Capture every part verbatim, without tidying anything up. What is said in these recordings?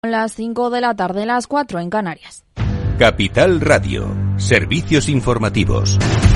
Las cinco de la tarde, las cuatro en Canarias. Capital Radio, servicios informativos.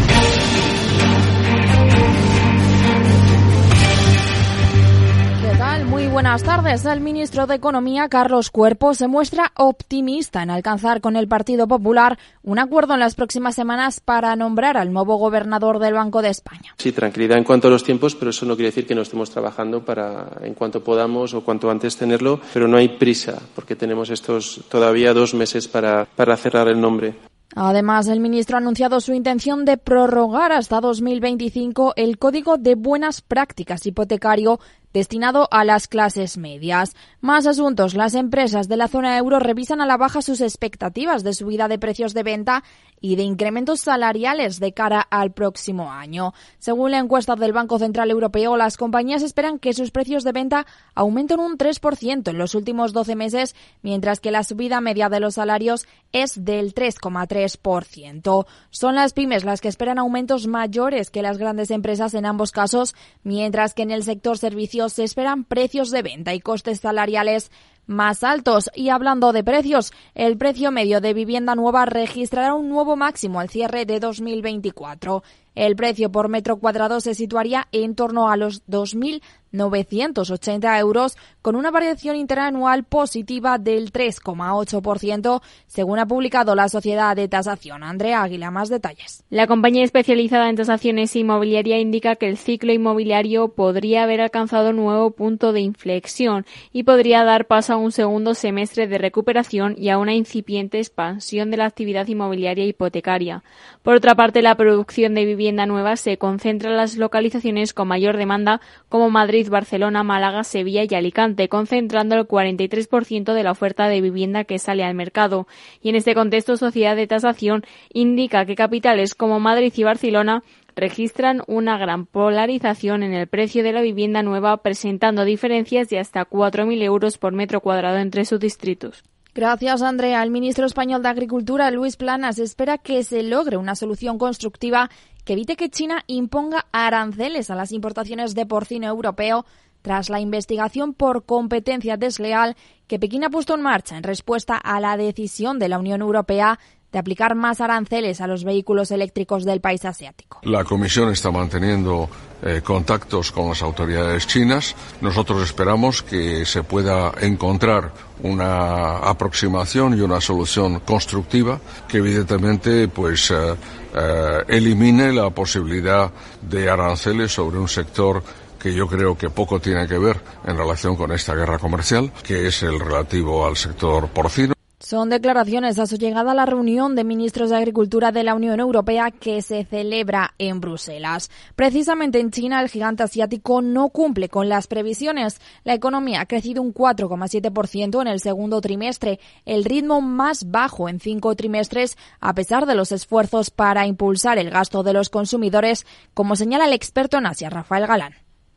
¿Qué tal? Muy buenas tardes. El ministro de Economía, Carlos Cuerpo, se muestra optimista en alcanzar con el Partido Popular un acuerdo en las próximas semanas para nombrar al nuevo gobernador del Banco de España. Sí, tranquilidad en cuanto a los tiempos, pero eso no quiere decir que no estemos trabajando para, en cuanto podamos o cuanto antes tenerlo, pero no hay prisa, porque tenemos estos todavía dos meses para, para cerrar el nombre. Además, el ministro ha anunciado su intención de prorrogar hasta dos mil veinticinco el Código de Buenas Prácticas hipotecario destinado a las clases medias. Más asuntos. Las empresas de la zona euro revisan a la baja sus expectativas de subida de precios de venta y de incrementos salariales de cara al próximo año. Según la encuesta del Banco Central Europeo, las compañías esperan que sus precios de venta aumenten un tres por ciento en los últimos doce meses, mientras que la subida media de los salarios es del tres coma tres por ciento. Son las pymes las que esperan aumentos mayores que las grandes empresas en ambos casos, mientras que en el sector servicios se esperan precios de venta y costes salariales más altos. Y hablando de precios, el precio medio de vivienda nueva registrará un nuevo máximo al cierre de dos mil veinticuatro. El precio por metro cuadrado se situaría en torno a los dos mil novecientos ochenta euros, con una variación interanual positiva del tres coma ocho por ciento, según ha publicado la Sociedad de Tasación. Andrea Águila, más detalles. La compañía especializada en tasaciones inmobiliaria indica que el ciclo inmobiliario podría haber alcanzado un nuevo punto de inflexión y podría dar paso a un segundo semestre de recuperación y a una incipiente expansión de la actividad inmobiliaria hipotecaria. Por otra parte, la producción de vivienda nueva se concentra en las localizaciones con mayor demanda, como Madrid, Barcelona, Málaga, Sevilla y Alicante, concentrando el cuarenta y tres por ciento de la oferta de vivienda que sale al mercado. Y en este contexto, Sociedad de Tasación indica que capitales como Madrid y Barcelona registran una gran polarización en el precio de la vivienda nueva, presentando diferencias de hasta cuatro mil euros por metro cuadrado entre sus distritos. Gracias, Andrea. El ministro español de Agricultura, Luis Planas, espera que se logre una solución constructiva que evite que China imponga aranceles a las importaciones de porcino europeo tras la investigación por competencia desleal que Pekín ha puesto en marcha en respuesta a la decisión de la Unión Europea de aplicar más aranceles a los vehículos eléctricos del país asiático. La Comisión está manteniendo eh, contactos con las autoridades chinas. Nosotros esperamos que se pueda encontrar una aproximación y una solución constructiva que evidentemente pues eh, eh, elimine la posibilidad de aranceles sobre un sector que yo creo que poco tiene que ver en relación con esta guerra comercial, que es el relativo al sector porcino. Son declaraciones a su llegada a la reunión de ministros de Agricultura de la Unión Europea que se celebra en Bruselas. Precisamente en China, el gigante asiático no cumple con las previsiones. La economía ha crecido un cuatro coma siete por ciento en el segundo trimestre, el ritmo más bajo en cinco trimestres, a pesar de los esfuerzos para impulsar el gasto de los consumidores, como señala el experto en Asia, Rafael Galán.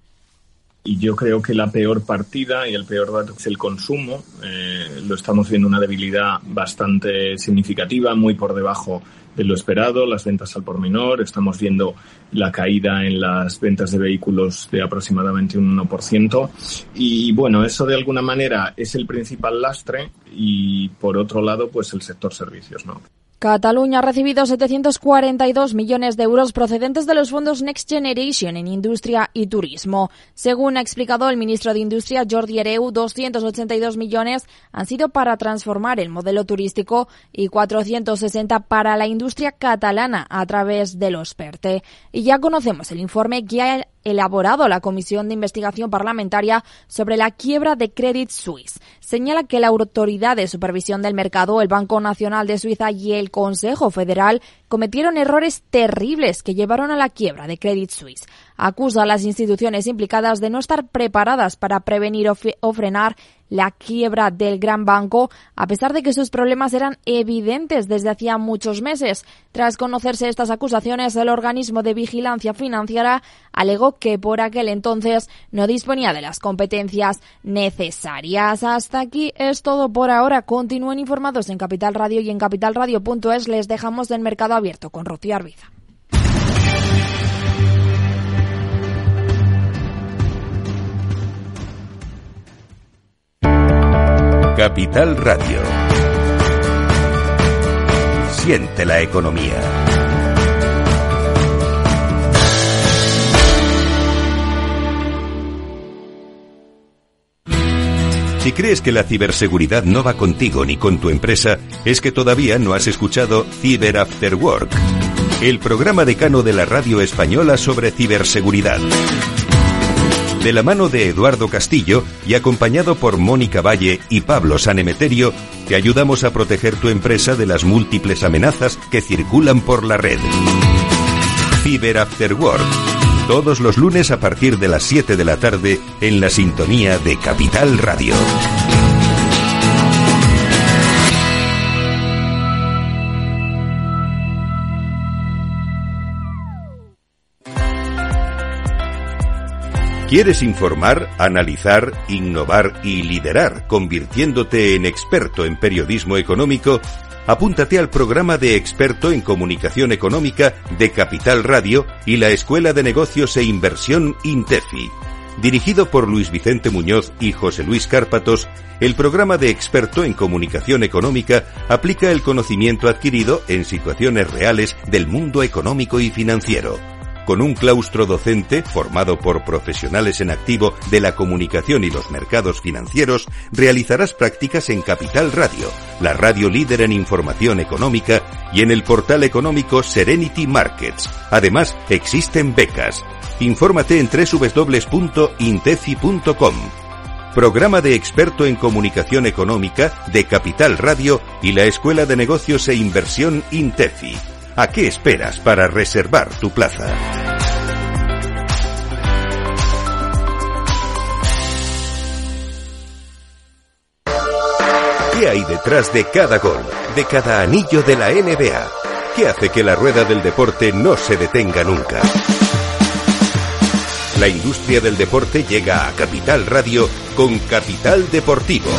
Y yo creo que la peor partida y el peor dato es el consumo. Eh, lo estamos viendo una debilidad bastante significativa, muy por debajo de lo esperado, las ventas al por menor. Estamos viendo la caída en las ventas de vehículos de aproximadamente un uno por ciento. Y bueno, eso de alguna manera es el principal lastre y por otro lado, pues el sector servicios, ¿no? Cataluña ha recibido setecientos cuarenta y dos millones de euros procedentes de los fondos Next Generation en industria y turismo. Según ha explicado el ministro de Industria, Jordi Hereu, doscientos ochenta y dos millones han sido para transformar el modelo turístico y cuatrocientos sesenta para la industria catalana a través de los PERTE. Y ya conocemos el informe que ha elaborado la Comisión de Investigación Parlamentaria sobre la quiebra de Credit Suisse. Señala que la Autoridad de Supervisión del Mercado, el Banco Nacional de Suiza y el Consejo Federal cometieron errores terribles que llevaron a la quiebra de Credit Suisse. Acusa a las instituciones implicadas de no estar preparadas para prevenir o, o frenar la quiebra del gran banco, a pesar de que sus problemas eran evidentes desde hacía muchos meses. Tras conocerse estas acusaciones, el organismo de vigilancia financiera alegó que por aquel entonces no disponía de las competencias necesarias. Hasta aquí es todo por ahora. Continúen informados en Capital Radio y en capital radio punto es. Les dejamos del Mercado Abierto con Rocío Arbiza. Capital Radio. Siente la economía. Si crees que la ciberseguridad no va contigo ni con tu empresa, es que todavía no has escuchado Cyber After Work, el programa decano de la radio española sobre ciberseguridad. De la mano de Eduardo Castillo y acompañado por Mónica Valle y Pablo Sanemeterio, te ayudamos a proteger tu empresa de las múltiples amenazas que circulan por la red. Cyber After Work, todos los lunes a partir de las siete de la tarde en la sintonía de Capital Radio. ¿Quieres informar, analizar, innovar y liderar, convirtiéndote en experto en periodismo económico? Apúntate al programa de experto en comunicación económica de Capital Radio y la Escuela de Negocios e Inversión INTEFI. Dirigido por Luis Vicente Muñoz y José Luis Cárpatos, el programa de experto en comunicación económica aplica el conocimiento adquirido en situaciones reales del mundo económico y financiero. Con un claustro docente formado por profesionales en activo de la comunicación y los mercados financieros, realizarás prácticas en Capital Radio, la radio líder en información económica, y en el portal económico Serenity Markets. Además, existen becas. Infórmate en doble u doble u doble u punto intefi punto com. Programa de experto en comunicación económica de Capital Radio y la Escuela de Negocios e Inversión INTEFI. ¿A qué esperas para reservar tu plaza? ¿Qué hay detrás de cada gol, de cada anillo de la N B A? ¿Qué hace que la rueda del deporte no se detenga nunca? La industria del deporte llega a Capital Radio con Capital Deportivo.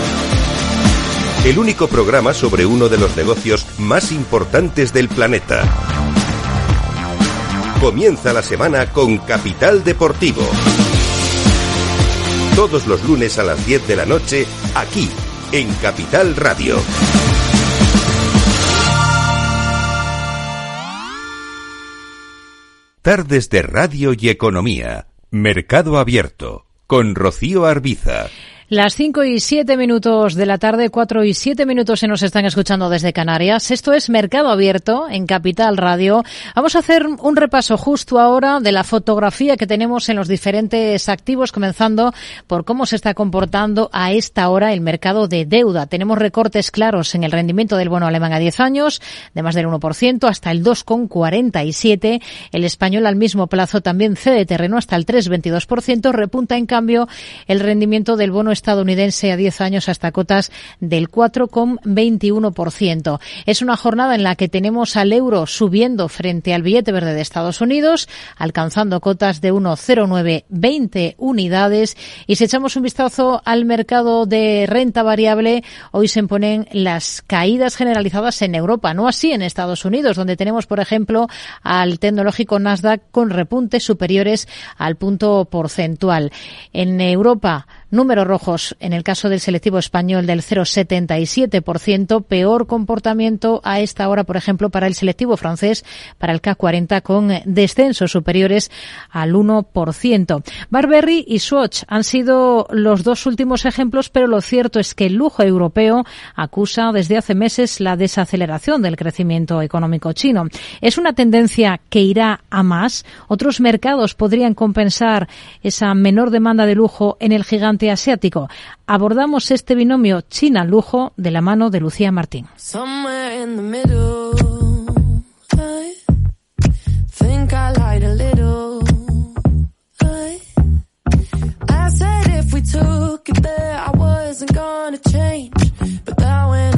El único programa sobre uno de los negocios más importantes del planeta. Comienza la semana con Capital Deportivo. Todos los lunes a las diez de la noche, aquí, en Capital Radio. Tardes de Radio y Economía. Mercado Abierto. Con Rocío Arbiza. Las cinco y siete minutos de la tarde, cuatro y siete minutos se nos están escuchando desde Canarias. Esto es Mercado Abierto en Capital Radio. Vamos a hacer un repaso justo ahora de la fotografía que tenemos en los diferentes activos, comenzando por cómo se está comportando a esta hora el mercado de deuda. Tenemos recortes claros en el rendimiento del bono alemán a diez años, de más del uno por ciento hasta el dos coma cuarenta y siete. El español al mismo plazo también cede terreno hasta el tres coma veintidós por ciento. Repunta en cambio el rendimiento del bono estadounidense a diez años hasta cotas del cuatro coma veintiuno por ciento. Es una jornada en la que tenemos al euro subiendo frente al billete verde de Estados Unidos, alcanzando cotas de uno coma cero nueve veinte unidades. Y si echamos un vistazo al mercado de renta variable, hoy se imponen las caídas generalizadas en Europa, no así en Estados Unidos, donde tenemos, por ejemplo, al tecnológico Nasdaq con repuntes superiores al punto porcentual. En Europa, números rojos en el caso del selectivo español del cero coma setenta y siete por ciento, peor comportamiento a esta hora, por ejemplo, para el selectivo francés, para el C A C cuarenta, con descensos superiores al uno por ciento. Barberry y Swatch han sido los dos últimos ejemplos, pero lo cierto es que el lujo europeo acusa desde hace meses la desaceleración del crecimiento económico chino. ¿Es una tendencia que irá a más? ¿Otros mercados podrían compensar esa menor demanda de lujo en el gigante asiático? Abordamos este binomio China-lujo de la mano de Lucía Martín.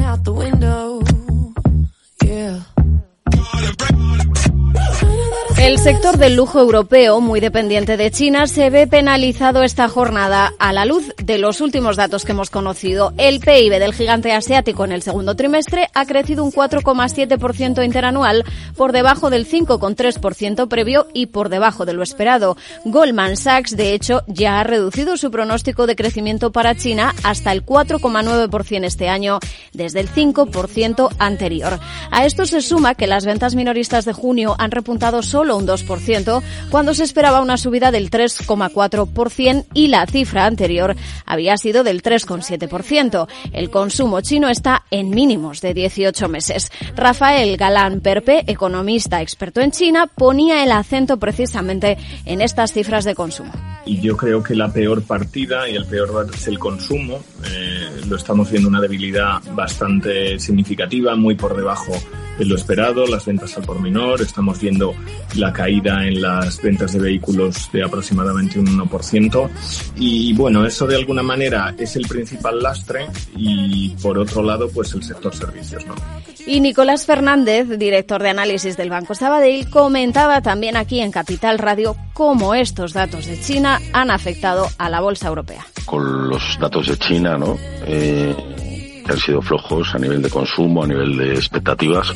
El El sector del lujo europeo, muy dependiente de China, se ve penalizado esta jornada a la luz de los últimos datos que hemos conocido. El P I B del gigante asiático en el segundo trimestre ha crecido un cuatro coma siete por ciento interanual, por debajo del cinco coma tres por ciento previo y por debajo de lo esperado. Goldman Sachs, de hecho, ya ha reducido su pronóstico de crecimiento para China hasta el cuatro coma nueve por ciento este año, desde el cinco por ciento anterior. A esto se suma que las ventas minoristas de junio han repuntado solo un dos por ciento, cuando se esperaba una subida del tres coma cuatro por ciento y la cifra anterior había sido del tres coma siete por ciento. El consumo chino está en mínimos de dieciocho meses. Rafael Galán Perpe, economista experto en China, ponía el acento precisamente en estas cifras de consumo. Y yo creo que la peor partida y el peor dato es el consumo. Eh, lo estamos viendo una debilidad bastante significativa, muy por debajo de lo esperado, las ventas al por menor. Estamos viendo la caída en las ventas de vehículos de aproximadamente un uno por ciento. Y bueno, eso de alguna manera es el principal lastre y por otro lado, pues el sector servicios, ¿no? Y Nicolás Fernández, director de análisis del Banco Sabadell, comentaba también aquí en Capital Radio cómo estos datos de China han afectado a la bolsa europea. Con los datos de China, ¿no? Eh, que han sido flojos a nivel de consumo, a nivel de expectativas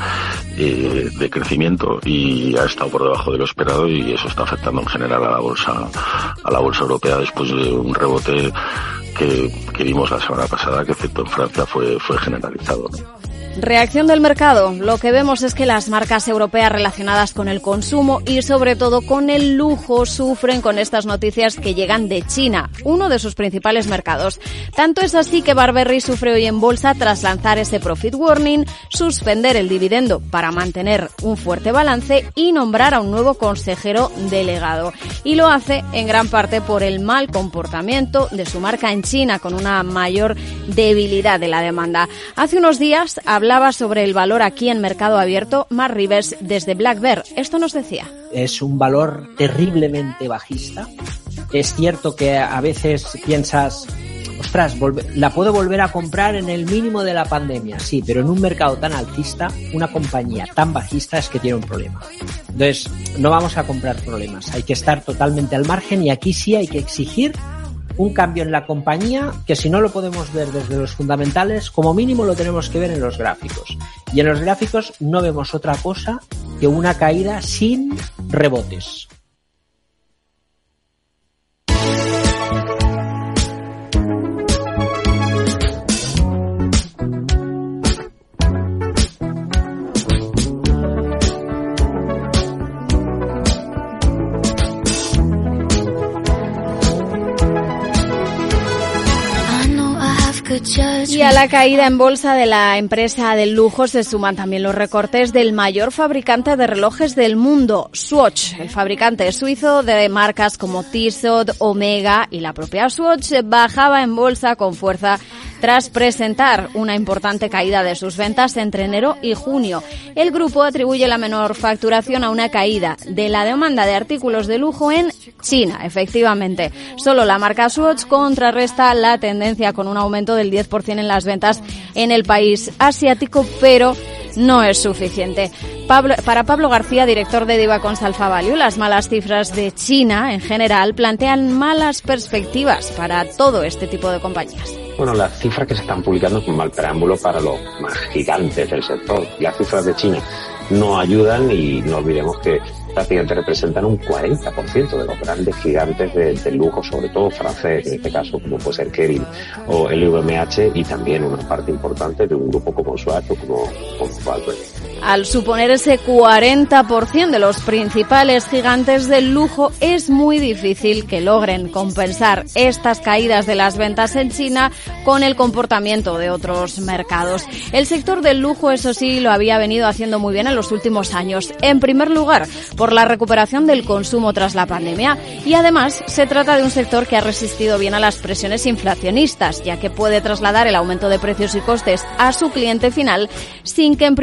eh, de crecimiento, y ha estado por debajo de lo esperado, y eso está afectando en general a la bolsa, a la bolsa europea después de un rebote que, que vimos la semana pasada, que excepto en Francia fue, fue generalizado, ¿no? Reacción del mercado. Lo que vemos es que las marcas europeas relacionadas con el consumo y sobre todo con el lujo sufren con estas noticias que llegan de China, uno de sus principales mercados. Tanto es así que Burberry sufre hoy en bolsa tras lanzar ese profit warning, suspender el dividendo para mantener un fuerte balance y nombrar a un nuevo consejero delegado. Y lo hace en gran parte por el mal comportamiento de su marca en China, con una mayor debilidad de la demanda. Hace unos días hablaba sobre el valor aquí en Mercado Abierto Mark Rivers desde Black Bear. Esto nos decía. Es un valor terriblemente bajista. Es cierto que a veces piensas, ostras, la puedo volver a comprar en el mínimo de la pandemia. Sí, pero en un mercado tan alcista, una compañía tan bajista es que tiene un problema. Entonces, no vamos a comprar problemas. Hay que estar totalmente al margen, y aquí sí hay que exigir un cambio en la compañía, que si no lo podemos ver desde los fundamentales, como mínimo lo tenemos que ver en los gráficos. Y en los gráficos no vemos otra cosa que una caída sin rebotes. Y a la caída en bolsa de la empresa del lujo se suman también los recortes del mayor fabricante de relojes del mundo, Swatch. El fabricante suizo de marcas como Tissot, Omega y la propia Swatch bajaba en bolsa con fuerza tras presentar una importante caída de sus ventas entre enero y junio. El grupo atribuye la menor facturación a una caída de la demanda de artículos de lujo en China, efectivamente. Solo la marca Swatch contrarresta la tendencia con un aumento del diez por ciento en las ventas en el país asiático, pero no es suficiente. Pablo, para Pablo García, director de Divacons Alpha Value, las malas cifras de China en general plantean malas perspectivas para todo este tipo de compañías. Bueno, las cifras que se están publicando es un mal preámbulo para los más gigantes del sector. Las cifras de China no ayudan, y no olvidemos que prácticamente representan un cuarenta por ciento de los grandes gigantes de, de lujo, sobre todo francés, en este caso, como puede ser Kering o el L V M H, y también una parte importante de un grupo como Swatch o como, como Burberry. Al suponer ese cuarenta por ciento de los principales gigantes del lujo, es muy difícil que logren compensar estas caídas de las ventas en China con el comportamiento de otros mercados. El sector del lujo, eso sí, lo había venido haciendo muy bien en los últimos años. En primer lugar, por la recuperación del consumo tras la pandemia, y además se trata de un sector que ha resistido bien a las presiones inflacionistas, ya que puede trasladar el aumento de precios y costes a su cliente final sin que en principio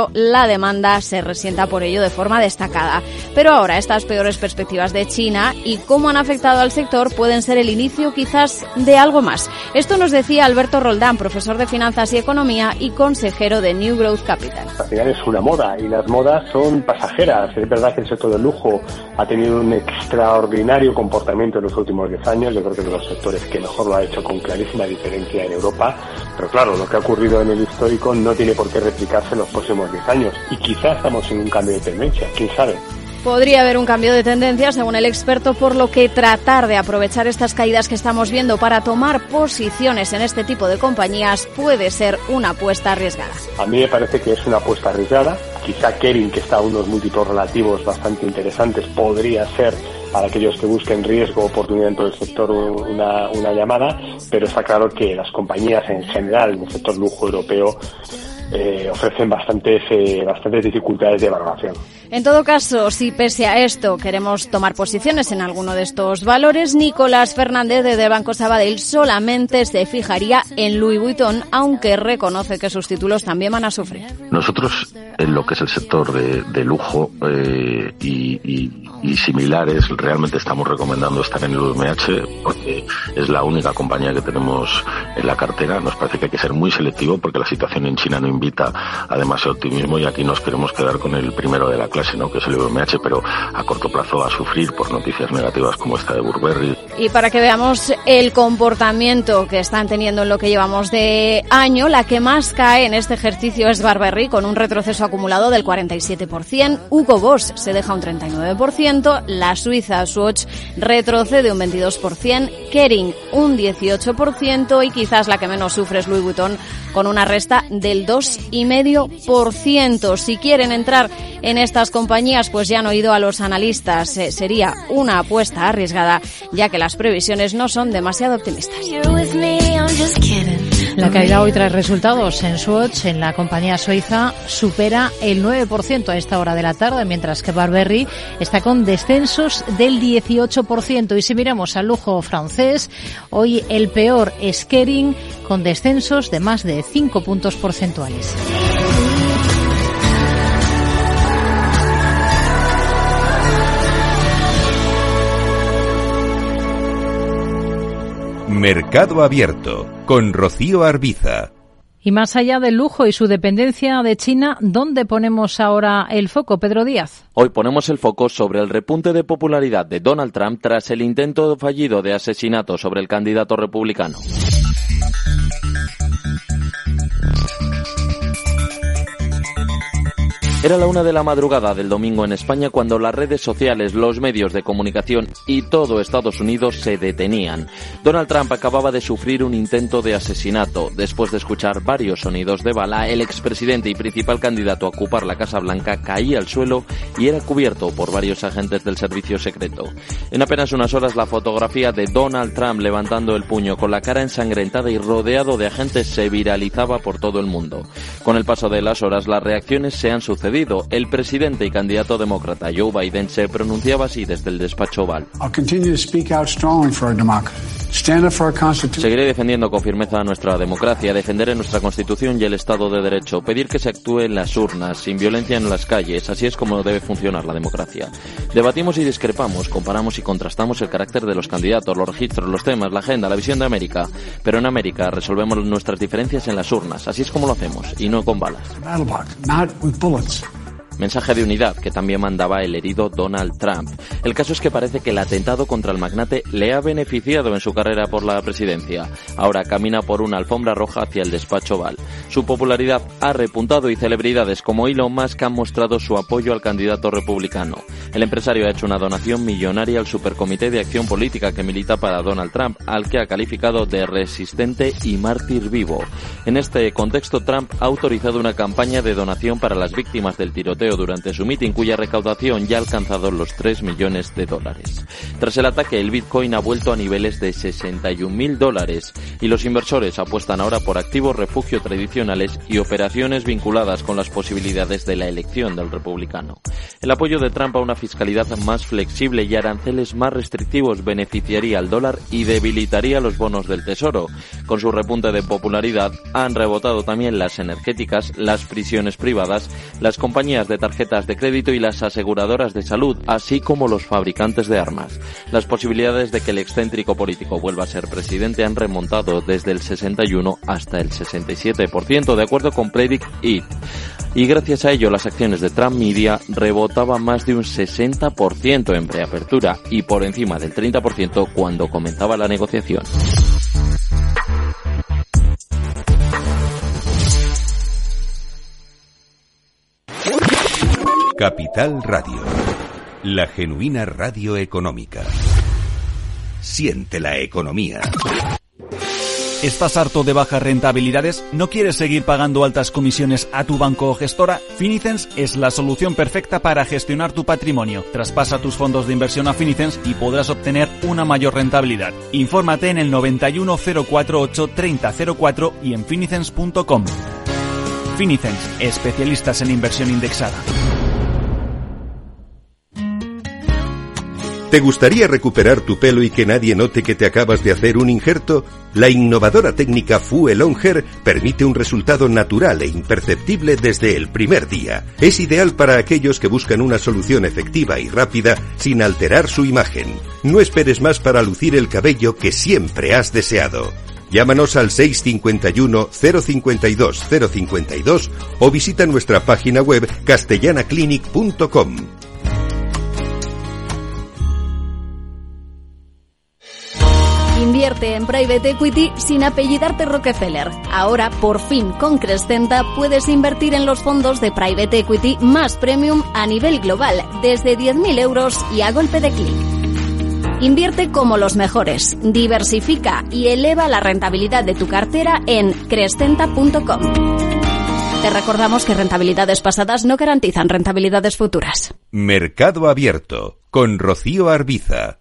pero la demanda se resienta por ello de forma destacada. Pero ahora estas peores perspectivas de China y cómo han afectado al sector pueden ser el inicio quizás de algo más. Esto nos decía Alberto Roldán, profesor de Finanzas y Economía y consejero de New Growth Capital. Al final es una moda y las modas son pasajeras. Es verdad que el sector del lujo ha tenido un extraordinario comportamiento en los últimos diez años. Yo creo que es de los sectores que mejor lo ha hecho con clarísima diferencia en Europa. Pero claro, lo que ha ocurrido en el histórico no tiene por qué replicarse en los próximos diez años. Y quizás estamos en un cambio de tendencia, quién sabe. Podría haber un cambio de tendencia, según el experto, por lo que tratar de aprovechar estas caídas que estamos viendo para tomar posiciones en este tipo de compañías puede ser una apuesta arriesgada. A mí me parece que es una apuesta arriesgada. Quizá Kering, que está a unos múltiplos relativos bastante interesantes, podría ser para aquellos que busquen riesgo o oportunidad dentro del sector una, una llamada, pero está claro que las compañías en general del sector lujo europeo Eh, ofrecen bastantes, eh, bastantes dificultades de valoración. En todo caso, si pese a esto queremos tomar posiciones en alguno de estos valores, Nicolás Fernández de Banco Sabadell solamente se fijaría en Louis Vuitton, aunque reconoce que sus títulos también van a sufrir. Nosotros, en lo que es el sector de, de lujo eh, y, y, y similares, realmente estamos recomendando estar en el U M H porque es la única compañía que tenemos en la cartera. Nos parece que hay que ser muy selectivo porque la situación en China no invita a demasiado optimismo y aquí nos queremos quedar con el primero de la clase, ¿no?, que es el U M H, pero a corto plazo va a sufrir por noticias negativas como esta de Burberry. Y para que veamos el comportamiento que están teniendo en lo que llevamos de año, la que más cae en este ejercicio es Burberry, con un retroceso acumulado del cuarenta y siete por ciento, Hugo Boss se deja un treinta y nueve por ciento, la suiza Swatch retrocede un veintidós por ciento, Kering un dieciocho por ciento y quizás la que menos sufre es Louis Vuitton, con una resta del dos coma cinco por ciento. Si quieren entrar en estas compañías, pues ya han oído a los analistas. Eh, sería una apuesta arriesgada, ya que las previsiones no son demasiado optimistas. La caída hoy trae resultados en Swatch, en la compañía suiza, supera el nueve por ciento a esta hora de la tarde, mientras que Burberry está con descensos del dieciocho por ciento. Y si miramos al lujo francés, hoy el peor es Kering, con descensos de más de cinco puntos porcentuales. Mercado Abierto, con Rocío Arbiza. Y más allá del lujo y su dependencia de China, ¿dónde ponemos ahora el foco, Pedro Díaz? Hoy ponemos el foco sobre el repunte de popularidad de Donald Trump tras el intento fallido de asesinato sobre el candidato republicano. Era la una de la madrugada del domingo en España cuando las redes sociales, los medios de comunicación y todo Estados Unidos se detenían. Donald Trump acababa de sufrir un intento de asesinato. Después de escuchar varios sonidos de bala, el expresidente y principal candidato a ocupar la Casa Blanca caía al suelo y era cubierto por varios agentes del servicio secreto. En apenas unas horas, la fotografía de Donald Trump levantando el puño con la cara ensangrentada y rodeado de agentes se viralizaba por todo el mundo. Con el paso de las horas, las reacciones se han sucedido. El presidente y candidato demócrata Joe Biden se pronunciaba así desde el despacho Oval. Seguiré defendiendo con firmeza a nuestra democracia, defenderé nuestra Constitución y el Estado de Derecho, pedir que se actúe en las urnas, sin violencia en las calles, así es como debe funcionar la democracia. Debatimos y discrepamos, comparamos y contrastamos el carácter de los candidatos, los registros, los temas, la agenda, la visión de América, pero en América resolvemos nuestras diferencias en las urnas, así es como lo hacemos, y no con balas. Mensaje de unidad que también mandaba el herido Donald Trump. El caso es que parece que el atentado contra el magnate le ha beneficiado en su carrera por la presidencia. Ahora camina por una alfombra roja hacia el despacho Oval. Su popularidad ha repuntado y celebridades como Elon Musk han mostrado su apoyo al candidato republicano. El empresario ha hecho una donación millonaria al Supercomité de Acción Política que milita para Donald Trump, al que ha calificado de resistente y mártir vivo. En este contexto, Trump ha autorizado una campaña de donación para las víctimas del tiroteo tiroteo durante su mitin, cuya recaudación ya ha alcanzado los tres millones de dólares. Tras el ataque, el Bitcoin ha vuelto a niveles de sesenta y un mil dólares y los inversores apuestan ahora por activos refugio tradicionales y operaciones vinculadas con las posibilidades de la elección del republicano. El apoyo de Trump a una fiscalidad más flexible y aranceles más restrictivos beneficiaría al dólar y debilitaría los bonos del Tesoro. Con su repunte de popularidad han rebotado también las energéticas, las prisiones privadas, las compañías de tarjetas de crédito y las aseguradoras de salud, así como los fabricantes de armas. Las posibilidades de que el excéntrico político vuelva a ser presidente han remontado desde el sesenta y uno hasta el sesenta y siete por ciento, de acuerdo con Predict It. Y gracias a ello las acciones de Trump Media rebotaban más de un sesenta por ciento en preapertura y por encima del treinta por ciento cuando comenzaba la negociación. Capital Radio, la genuina radio económica. Siente la economía. ¿Estás harto de bajas rentabilidades? ¿No quieres seguir pagando altas comisiones a tu banco o gestora? Finicens es la solución perfecta para gestionar tu patrimonio. Traspasa tus fondos de inversión a Finicens y podrás obtener una mayor rentabilidad. Infórmate en el noventa y uno cero cuarenta y ocho treinta cero cuatro y en finicens punto com. Finicens, especialistas en inversión indexada. ¿Te gustaría recuperar tu pelo y que nadie note que te acabas de hacer un injerto? La innovadora técnica Fuel On Hair permite un resultado natural e imperceptible desde el primer día. Es ideal para aquellos que buscan una solución efectiva y rápida sin alterar su imagen. No esperes más para lucir el cabello que siempre has deseado. Llámanos al seis cinco uno cero cinco dos cero cinco dos o visita nuestra página web castellana clinic punto com. Invierte en Private Equity sin apellidarte Rockefeller. Ahora, por fin, con Crescenta puedes invertir en los fondos de Private Equity más premium a nivel global, desde diez mil euros y a golpe de clic. Invierte como los mejores, diversifica y eleva la rentabilidad de tu cartera en crescenta punto com. Te recordamos que rentabilidades pasadas no garantizan rentabilidades futuras. Mercado Abierto, con Rocío Arbiza.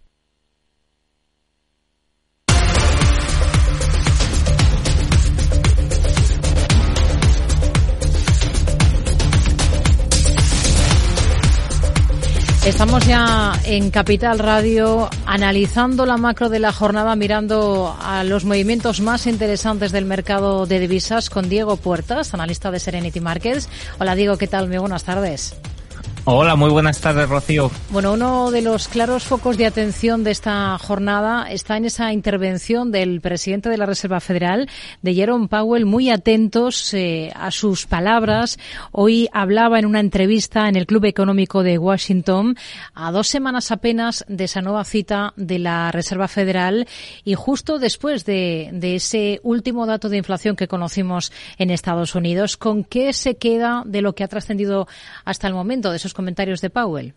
Estamos ya en Capital Radio analizando la macro de la jornada, mirando a los movimientos más interesantes del mercado de divisas con Diego Puertas, analista de Serenity Markets. Hola Diego, ¿qué tal? Muy buenas tardes. Hola, muy buenas tardes, Rocío. Bueno, uno de los claros focos de atención de esta jornada está en esa intervención del presidente de la Reserva Federal, de Jerome Powell, muy atentos eh, a sus palabras. Hoy hablaba en una entrevista en el Club Económico de Washington, a dos semanas apenas de esa nueva cita de la Reserva Federal y justo después de, de ese último dato de inflación que conocimos en Estados Unidos. ¿Con qué se queda de lo que ha trascendido hasta el momento, de esos comentarios de Powell?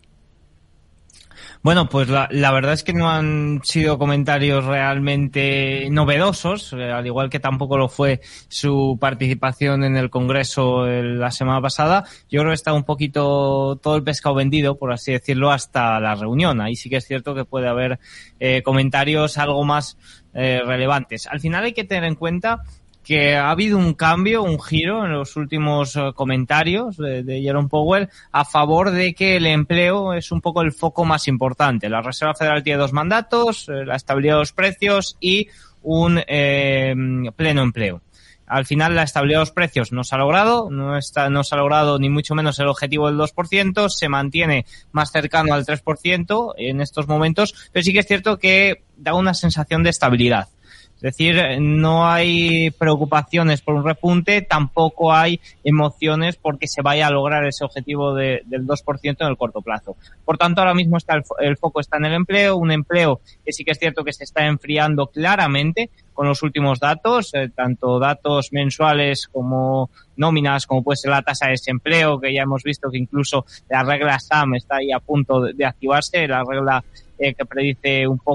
Bueno, pues la, la verdad es que no han sido comentarios realmente novedosos, eh, al igual que tampoco lo fue su participación en el Congreso eh, la semana pasada. Yo creo que está un poquito todo el pescado vendido, por así decirlo, hasta la reunión. Ahí sí que es cierto que puede haber eh, comentarios algo más eh, relevantes. Al final hay que tener en cuenta que ha habido un cambio, un giro en los últimos uh, comentarios de, de Jerome Powell a favor de que el empleo es un poco el foco más importante. La Reserva Federal tiene dos mandatos, eh, la estabilidad de los precios y un eh, pleno empleo. Al final la estabilidad de los precios no se ha logrado, no está, no se ha logrado ni mucho menos el objetivo del dos por ciento, se mantiene más cercano al tres por ciento en estos momentos, pero sí que es cierto que da una sensación de estabilidad. Es decir, no hay preocupaciones por un repunte, tampoco hay emociones porque se vaya a lograr ese objetivo de, del dos por ciento en el corto plazo. Por tanto, ahora mismo está el, el foco está en el empleo, un empleo que sí que es cierto que se está enfriando claramente con los últimos datos, eh, tanto datos mensuales como nóminas, como puede ser la tasa de desempleo, que ya hemos visto que incluso la regla S A M está ahí a punto de, de activarse, la regla eh, que predice un poco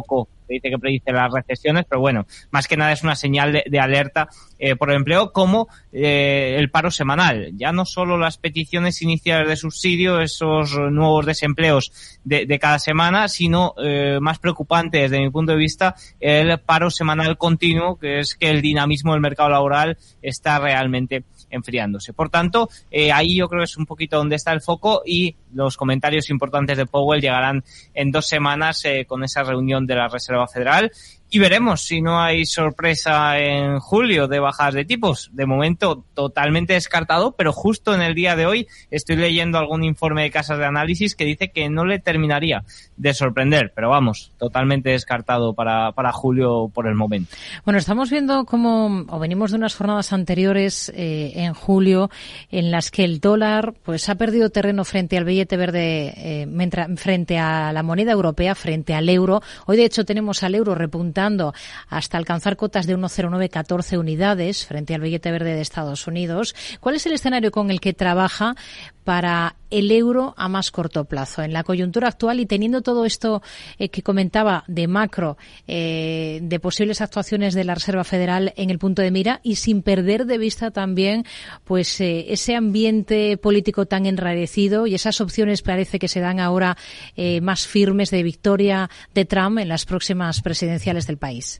dice que predice las recesiones, pero bueno, más que nada es una señal de, de alerta eh, por el empleo, como eh, el paro semanal. Ya no solo las peticiones iniciales de subsidio, esos nuevos desempleos de, de cada semana, sino eh, más preocupante desde mi punto de vista el paro semanal continuo, que es que el dinamismo del mercado laboral está realmente enfriándose. Por tanto, eh, ahí yo creo que es un poquito donde está el foco, y los comentarios importantes de Powell llegarán en dos semanas eh, con esa reunión de la Reserva Federal. Y veremos si no hay sorpresa en julio de bajadas de tipos. De momento totalmente descartado, pero justo en el día de hoy estoy leyendo algún informe de casas de análisis que dice que no le terminaría de sorprender. Pero vamos, totalmente descartado para, para julio por el momento. Bueno, estamos viendo cómo, o venimos de unas jornadas anteriores eh, en julio, en las que el dólar pues ha perdido terreno frente al billete verde, eh, mientras, frente a la moneda europea, frente al euro. Hoy de hecho tenemos al euro repuntando hasta alcanzar cotas de uno coma cero nueve catorce unidades frente al billete verde de Estados Unidos. ¿Cuál es el escenario con el que trabaja para el euro a más corto plazo en la coyuntura actual, y teniendo todo esto eh, que comentaba de macro, eh, de posibles actuaciones de la Reserva Federal en el punto de mira, y sin perder de vista también pues eh, ese ambiente político tan enrarecido y esas opciones parece que se dan ahora eh, más firmes de victoria de Trump en las próximas presidenciales del país?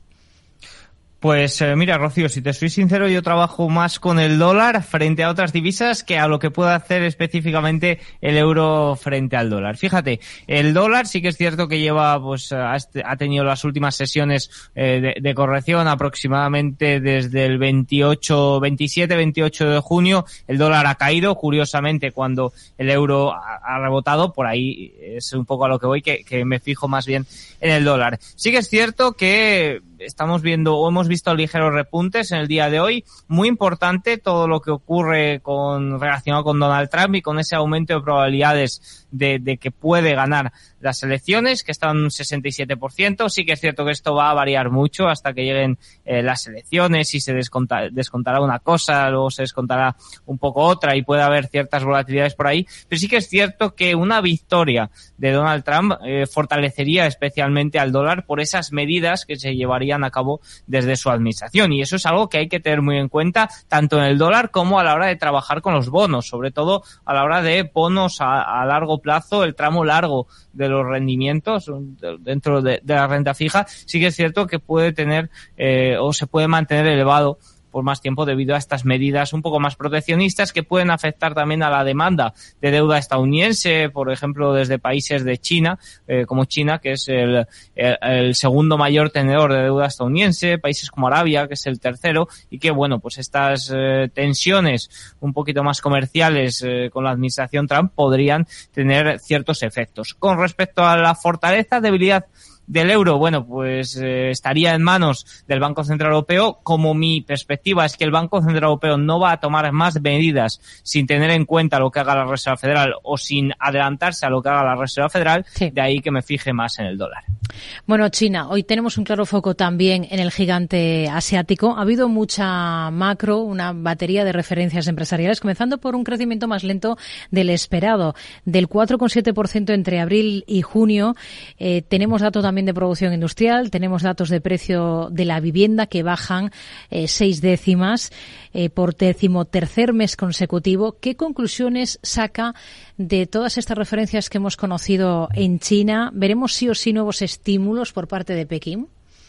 Pues eh, mira, Rocío, si te soy sincero, yo trabajo más con el dólar frente a otras divisas que a lo que puede hacer específicamente el euro frente al dólar. Fíjate, el dólar sí que es cierto que lleva, pues, ha, ha tenido las últimas sesiones eh, de, de corrección aproximadamente desde el veintiocho, veintisiete, veintiocho de junio. El dólar ha caído, curiosamente, cuando el euro ha, ha rebotado. Por ahí es un poco a lo que voy, que, que me fijo más bien en el dólar. Sí que es cierto que estamos viendo o hemos visto ligeros repuntes en el día de hoy. Muy importante todo lo que ocurre con relacionado con Donald Trump y con ese aumento de probabilidades de, de que puede ganar las elecciones, que está en un sesenta y siete por ciento. Sí que es cierto que esto va a variar mucho hasta que lleguen eh, las elecciones y se desconta, descontará una cosa, luego se descontará un poco otra y puede haber ciertas volatilidades por ahí. Pero sí que es cierto que una victoria de Donald Trump eh, fortalecería especialmente al dólar por esas medidas que se llevarían a cabo desde su administración, y eso es algo que hay que tener muy en cuenta tanto en el dólar como a la hora de trabajar con los bonos, sobre todo a la hora de bonos a, a largo plazo, el tramo largo de los rendimientos dentro de, de la renta fija. Sí que es cierto que puede tener eh, o se puede mantener elevado por más tiempo debido a estas medidas un poco más proteccionistas que pueden afectar también a la demanda de deuda estadounidense, por ejemplo, desde países de China, eh, como China, que es el, el, el segundo mayor tenedor de deuda estadounidense, países como Arabia, que es el tercero, y que, bueno, pues estas eh, tensiones un poquito más comerciales eh, con la administración Trump podrían tener ciertos efectos. Con respecto a la fortaleza, debilidad del euro, bueno, pues eh, estaría en manos del Banco Central Europeo. Como mi perspectiva es que el Banco Central Europeo no va a tomar más medidas sin tener en cuenta lo que haga la Reserva Federal o sin adelantarse a lo que haga la Reserva Federal, sí. De ahí que me fije más en el dólar. Bueno, China, hoy tenemos un claro foco también en el gigante asiático. Ha habido mucha macro, una batería de referencias empresariales, comenzando por un crecimiento más lento del esperado, del cuatro coma siete por ciento entre abril y junio. Eh, tenemos datos también de producción industrial, tenemos datos de precio de la vivienda que bajan eh, seis décimas eh, por decimotercer mes consecutivo. ¿Qué conclusiones saca de todas estas referencias que hemos conocido en China? ¿Veremos sí o sí nuevos estímulos por parte de Pekín?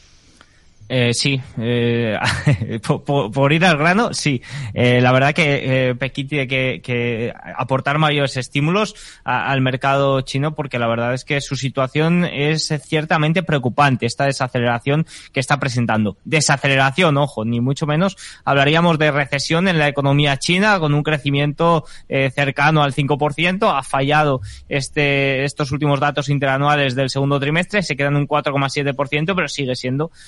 Eh, sí, eh, por, por, por ir al grano, sí. Eh, la verdad que eh, Pekín tiene que, que aportar mayores estímulos a, al mercado chino, porque la verdad es que su situación es ciertamente preocupante, esta desaceleración que está presentando. Desaceleración, ojo, ni mucho menos. Hablaríamos de recesión en la economía china con un crecimiento eh, cercano al cinco por ciento. Ha fallado este estos últimos datos interanuales del segundo trimestre, se quedan un cuatro coma siete por ciento, pero sigue siendo un crecimiento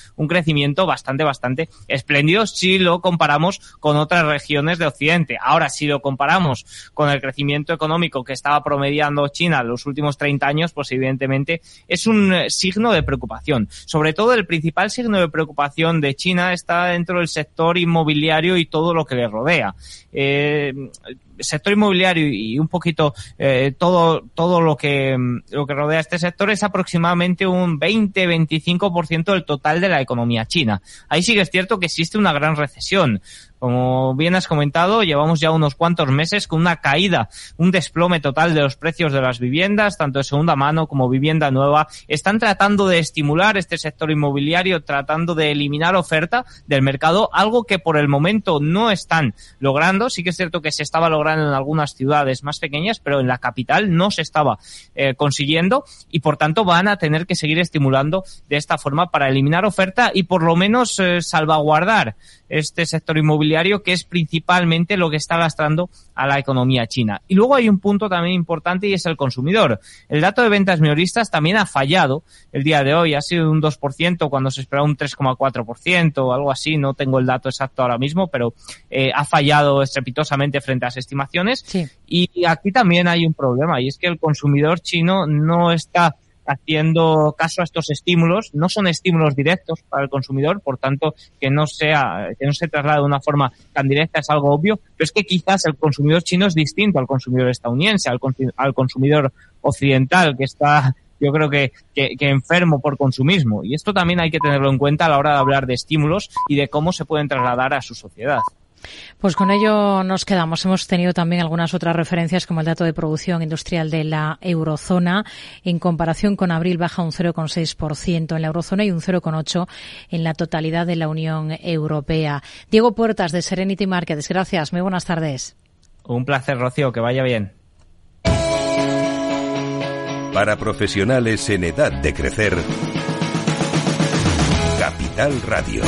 crecimiento bastante, bastante espléndido si lo comparamos con otras regiones de Occidente. Ahora, si lo comparamos con el crecimiento económico que estaba promediando China en los últimos treinta años, pues evidentemente es un signo de preocupación. Sobre todo, el principal signo de preocupación de China está dentro del sector inmobiliario y todo lo que le rodea. Eh, sector inmobiliario y un poquito eh, todo todo lo que lo que rodea este sector es aproximadamente un veinte a veinticinco por ciento del total de la economía china. Ahí sí que es cierto que existe una gran recesión. Como bien has comentado, llevamos ya unos cuantos meses con una caída, un desplome total de los precios de las viviendas, tanto de segunda mano como vivienda nueva. Están tratando de estimular este sector inmobiliario, tratando de eliminar oferta del mercado, algo que por el momento no están logrando. Sí que es cierto que se estaba logrando en algunas ciudades más pequeñas, pero en la capital no se estaba eh, consiguiendo y por tanto van a tener que seguir estimulando de esta forma para eliminar oferta y por lo menos eh, salvaguardar este sector inmobiliario, que es principalmente lo que está lastrando a la economía china. Y luego hay un punto también importante y es el consumidor. El dato de ventas minoristas también ha fallado el día de hoy. Ha sido un dos por ciento cuando se esperaba un tres coma cuatro por ciento o algo así. No tengo el dato exacto ahora mismo, pero eh, ha fallado estrepitosamente frente a las estimaciones. Sí. Y aquí también hay un problema y es que el consumidor chino no está haciendo caso a estos estímulos, no son estímulos directos para el consumidor, por tanto, que no sea, que no se traslade de una forma tan directa es algo obvio, pero es que quizás el consumidor chino es distinto al consumidor estadounidense, al, al consumidor occidental, que está, yo creo que, que, que enfermo por consumismo, y esto también hay que tenerlo en cuenta a la hora de hablar de estímulos y de cómo se pueden trasladar a su sociedad. Pues con ello nos quedamos. Hemos tenido también algunas otras referencias, como el dato de producción industrial de la eurozona. En comparación con abril baja un cero coma seis por ciento en la eurozona y un cero coma ocho por ciento en la totalidad de la Unión Europea. Diego Puertas, de Serenity Markets. Gracias. Muy buenas tardes. Un placer, Rocío. Que vaya bien. Para profesionales en edad de crecer, Capital Radio.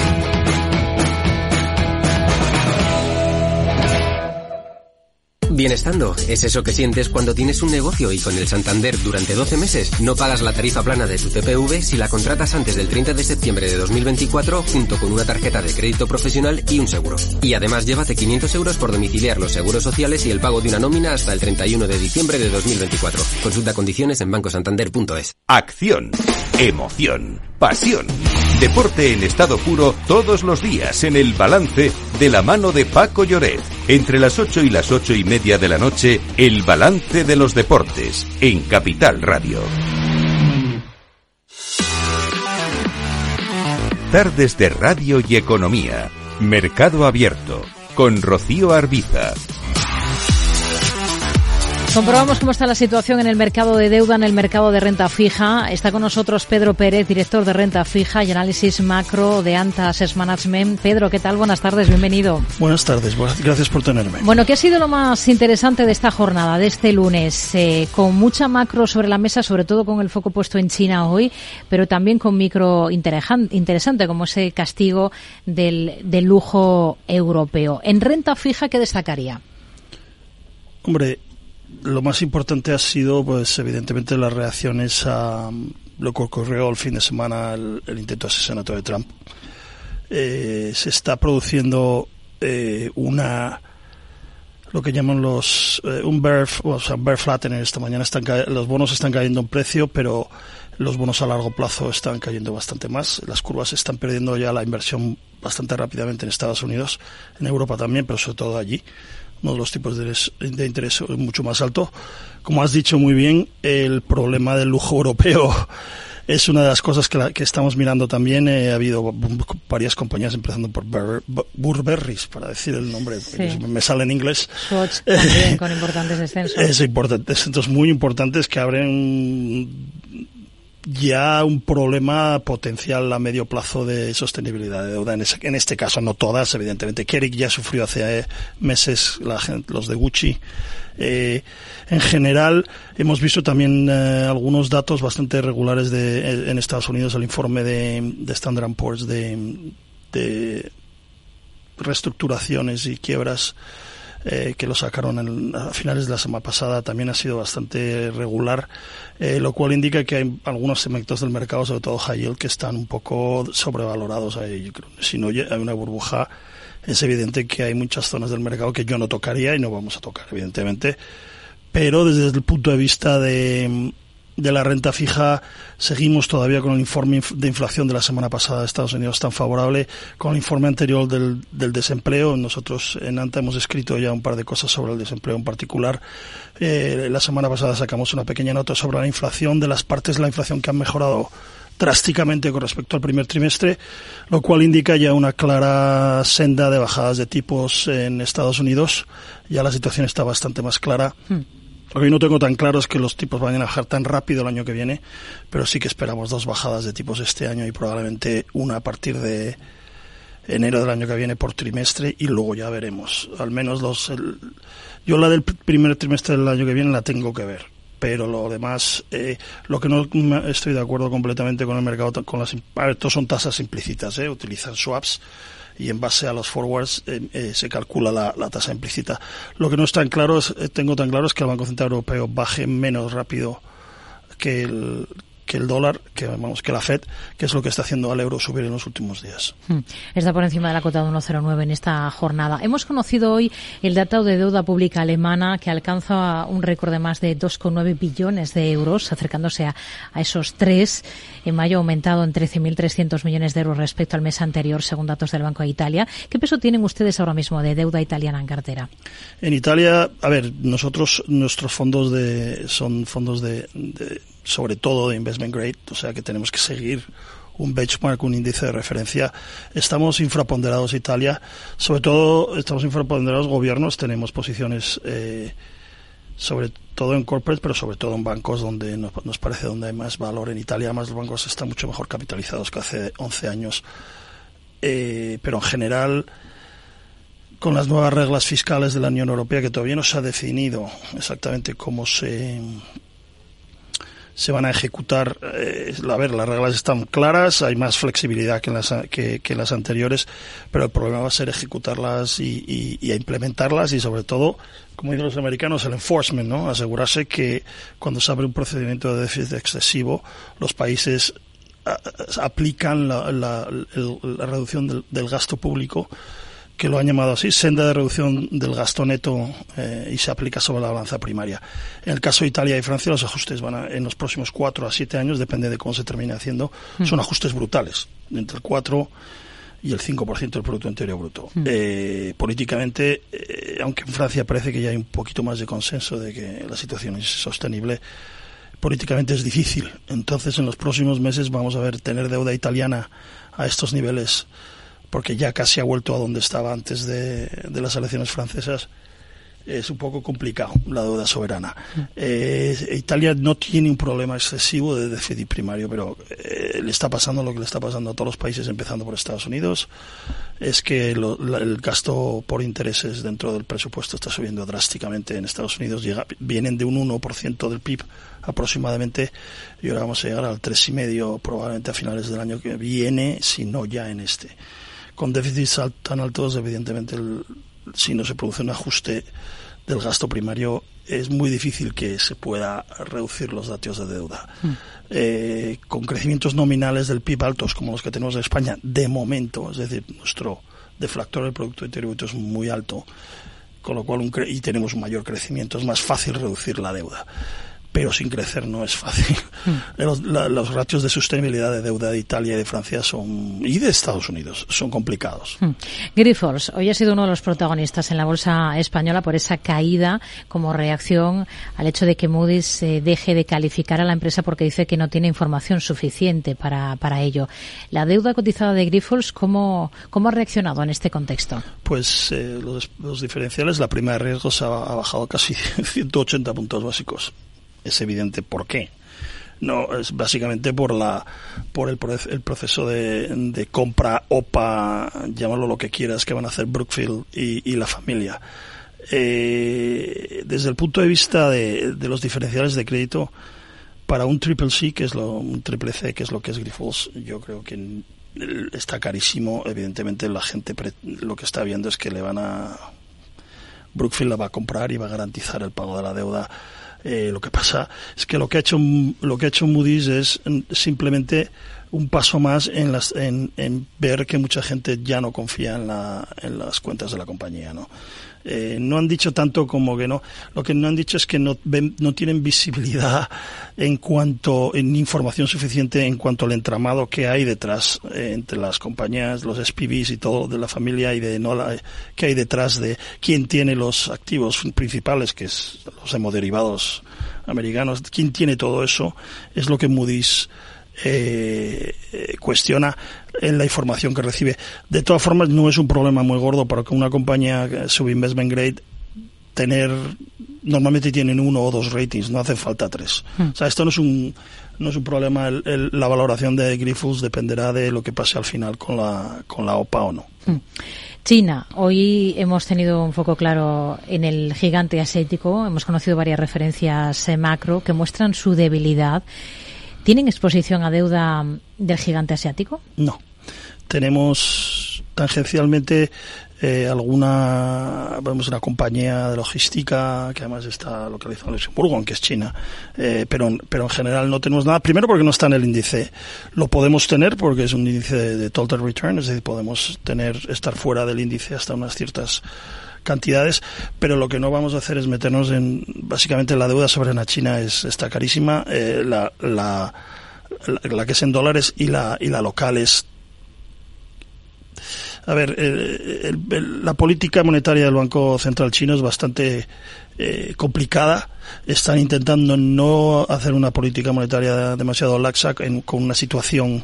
Bienestando es eso que sientes cuando tienes un negocio y con el Santander durante doce meses no pagas la tarifa plana de tu T P V si la contratas antes del treinta de septiembre de dos mil veinticuatro junto con una tarjeta de crédito profesional y un seguro. Y además llévate quinientos euros por domiciliar los seguros sociales y el pago de una nómina hasta el treinta y uno de diciembre de dos mil veinticuatro. Consulta condiciones en banco santander punto es. Acción, emoción, pasión. Deporte en estado puro todos los días en El Balance de la mano de Paco Lloret. Entre las ocho y las ocho y media de la noche, El Balance de los Deportes en Capital Radio. Tardes de Radio y Economía. Mercado Abierto con Rocío Arbiza. Comprobamos cómo está la situación en el mercado de deuda, en el mercado de renta fija. Está con nosotros Pedro Pérez, director de renta fija y análisis macro de Anta Asset Management. Pedro, ¿qué tal? Buenas tardes, bienvenido. Buenas tardes, gracias por tenerme. Bueno, ¿qué ha sido lo más interesante de esta jornada, de este lunes? Eh, con mucha macro sobre la mesa, sobre todo con el foco puesto en China hoy, pero también con micro interesante, como ese castigo del, del lujo europeo. En renta fija, ¿qué destacaría? Hombre, lo más importante ha sido, pues, evidentemente, las reacciones a lo que ocurrió el fin de semana, el, el intento de asesinato de Trump. Eh, se está produciendo eh, una, lo que llaman los, eh, un bear, o sea, bear flattening. Esta mañana están los bonos están cayendo en precio, pero los bonos a largo plazo están cayendo bastante más. Las curvas están perdiendo ya la inversión bastante rápidamente en Estados Unidos, en Europa también, pero sobre todo allí. Uno de los tipos de, de interés mucho más alto. Como has dicho muy bien, el problema del lujo europeo es una de las cosas que, la, que estamos mirando también. Eh, ha habido varias compañías, empezando por Bur, Burberry, para decir el nombre, sí. Me sale en inglés. Swatch también, con importantes descensos. Es importante, descensos muy importantes que abren ya un problema potencial a medio plazo de sostenibilidad de deuda. En, ese, en este caso, no todas, evidentemente. Kering ya sufrió hace meses, la gente, los de Gucci. Eh, en general, hemos visto también eh, algunos datos bastante regulares de, en Estados Unidos, el informe de, de Standard and Poor's de, de reestructuraciones y quiebras eh, que lo sacaron en, a finales de la semana pasada, también ha sido bastante regular, eh, lo cual indica que hay algunos segmentos del mercado, sobre todo high yield, que están un poco sobrevalorados. Ahí, yo creo. Si no hay una burbuja, es evidente que hay muchas zonas del mercado que yo no tocaría y no vamos a tocar, evidentemente. Pero desde el punto de vista de, de la renta fija, seguimos todavía con el informe de inflación de la semana pasada de Estados Unidos tan favorable, con el informe anterior del, del desempleo. Nosotros en ANTA hemos escrito ya un par de cosas sobre el desempleo en particular. Eh, la semana pasada sacamos una pequeña nota sobre la inflación, de las partes de la inflación que han mejorado drásticamente con respecto al primer trimestre, lo cual indica ya una clara senda de bajadas de tipos en Estados Unidos. Ya la situación está bastante más clara. Hmm. Lo que no tengo tan claro es que los tipos vayan a bajar tan rápido el año que viene, pero sí que esperamos dos bajadas de tipos este año y probablemente una a partir de enero del año que viene por trimestre, y luego ya veremos. Al menos los el, yo la del primer trimestre del año que viene la tengo que ver, pero lo demás, eh, lo que no estoy de acuerdo completamente con el mercado, con las, a ver, estos son tasas implícitas, eh, utilizan swaps, y en base a los forwards eh, eh, se calcula la, la tasa implícita. Lo que no está tan claro, es, eh, tengo tan claro, es que el Banco Central Europeo baje menos rápido que el que el dólar, que vamos, que la Fed, que es lo que está haciendo al euro subir en los últimos días. Está por encima de la cota de uno coma cero nueve en esta jornada. Hemos conocido hoy el dato de deuda pública alemana, que alcanza un récord de más de dos coma nueve billones de euros, acercándose a, a esos tres. En mayo ha aumentado en trece mil trescientos millones de euros respecto al mes anterior, según datos del Banco de Italia. ¿Qué peso tienen ustedes ahora mismo de deuda italiana en cartera? En Italia, a ver, nosotros, nuestros fondos de son fondos de, de sobre todo de investment grade, o sea que tenemos que seguir un benchmark, un índice de referencia. Estamos infraponderados Italia, sobre todo estamos infraponderados gobiernos, tenemos posiciones eh, sobre todo en corporate, pero sobre todo en bancos, donde nos, nos parece donde hay más valor. En Italia además los bancos están mucho mejor capitalizados que hace once años, eh, pero en general, con las nuevas reglas fiscales de la Unión Europea, que todavía no se ha definido exactamente cómo se se van a ejecutar. Eh, a ver, las reglas están claras, hay más flexibilidad que en las, que, que en las anteriores, pero el problema va a ser ejecutarlas y, y, y implementarlas, y sobre todo, como dicen los americanos, el enforcement, ¿no? Asegurarse que cuando se abre un procedimiento de déficit excesivo, los países a, a, aplican la, la, el, la reducción del, del gasto público, que lo han llamado así, senda de reducción del gasto neto, eh, y se aplica sobre la balanza primaria. En el caso de Italia y Francia, los ajustes van a, en los próximos cuatro a siete años, depende de cómo se termine haciendo, mm. son ajustes brutales, entre el cuatro y el cinco por ciento del Producto Interior Bruto. Mm. Eh, políticamente, eh, aunque en Francia parece que ya hay un poquito más de consenso de que la situación es sostenible, políticamente es difícil. Entonces, en los próximos meses vamos a ver tener deuda italiana a estos niveles, porque ya casi ha vuelto a donde estaba antes de, de las elecciones francesas. Es un poco complicado la deuda soberana. Eh, Italia no tiene un problema excesivo de déficit primario, pero eh, le está pasando lo que le está pasando a todos los países, empezando por Estados Unidos, es que lo, la, el gasto por intereses dentro del presupuesto está subiendo drásticamente en Estados Unidos. Llega, vienen de un uno por ciento del P I B aproximadamente, y ahora vamos a llegar al tres coma cinco por ciento probablemente a finales del año que viene, si no ya en este. Con déficits tan altos, evidentemente, el, si no se produce un ajuste del gasto primario, es muy difícil que se pueda reducir los datos de deuda. Mm. Eh, con crecimientos nominales del P I B altos como los que tenemos en España, de momento, es decir, nuestro deflactor del Producto Interior Bruto es muy alto, con lo cual un cre- y tenemos un mayor crecimiento, es más fácil reducir la deuda. Pero sin crecer no es fácil. Mm. Los, la, los ratios de sostenibilidad de deuda de Italia y de Francia son, y de Estados Unidos son complicados. Mm. Grifols hoy ha sido uno de los protagonistas en la bolsa española por esa caída como reacción al hecho de que Moody's eh, deje de calificar a la empresa porque dice que no tiene información suficiente para, para ello. La deuda cotizada de Grifols, ¿cómo, cómo ha reaccionado en este contexto? Pues eh, los, los diferenciales, la prima de riesgos ha, ha bajado casi ciento ochenta puntos básicos. Es evidente por qué. No, es básicamente por la por el, el proceso de, de compra O P A, llámalo lo que quieras, que van a hacer Brookfield y, y la familia. Eh, desde el punto de vista de, de los diferenciales de crédito, para un triple C, que es lo, un triple C, que es lo que es Grifols, yo creo que está carísimo. Evidentemente la gente pre, lo que está viendo es que le van a Brookfield la va a comprar y va a garantizar el pago de la deuda. Eh, lo que pasa es que lo que ha hecho lo que ha hecho Moody's es simplemente un paso más en las en, en ver que mucha gente ya no confía en la en las cuentas de la compañía, ¿no? Eh, no han dicho tanto como que no. Lo que no han dicho es que no ven, no tienen visibilidad en cuanto, en información suficiente en cuanto al entramado que hay detrás eh, entre las compañías, los S P Vs y todo de la familia y de no la, que hay detrás de quién tiene los activos principales, que es los hemoderivados americanos, quién tiene todo eso, es lo que Moody's Eh, eh, cuestiona en la información que recibe. De todas formas, no es un problema muy gordo para que una compañía sub-investment grade tener, normalmente tienen uno o dos ratings, no hace falta tres. Hmm. O sea, esto no es un no es un problema. El, el, la valoración de Grifols dependerá de lo que pase al final con la con la O P A o no. Hmm. China, hoy hemos tenido un foco claro en el gigante asiático, hemos conocido varias referencias eh, macro que muestran su debilidad. ¿Tienen exposición a deuda del gigante asiático? No. Tenemos tangencialmente eh, alguna, vemos una compañía de logística que además está localizada en Luxemburgo, aunque es China, eh, pero, pero en general no tenemos nada. Primero porque no está en el índice. Lo podemos tener porque es un índice de, de total return, es decir, podemos tener estar fuera del índice hasta unas ciertas cantidades, pero lo que no vamos a hacer es meternos en, básicamente la deuda soberana china es está carísima, eh, la, la, la la que es en dólares y la y la local es, a ver, el, el, el, la política monetaria del Banco Central chino es bastante eh, complicada. Están intentando no hacer una política monetaria demasiado laxa en, con una situación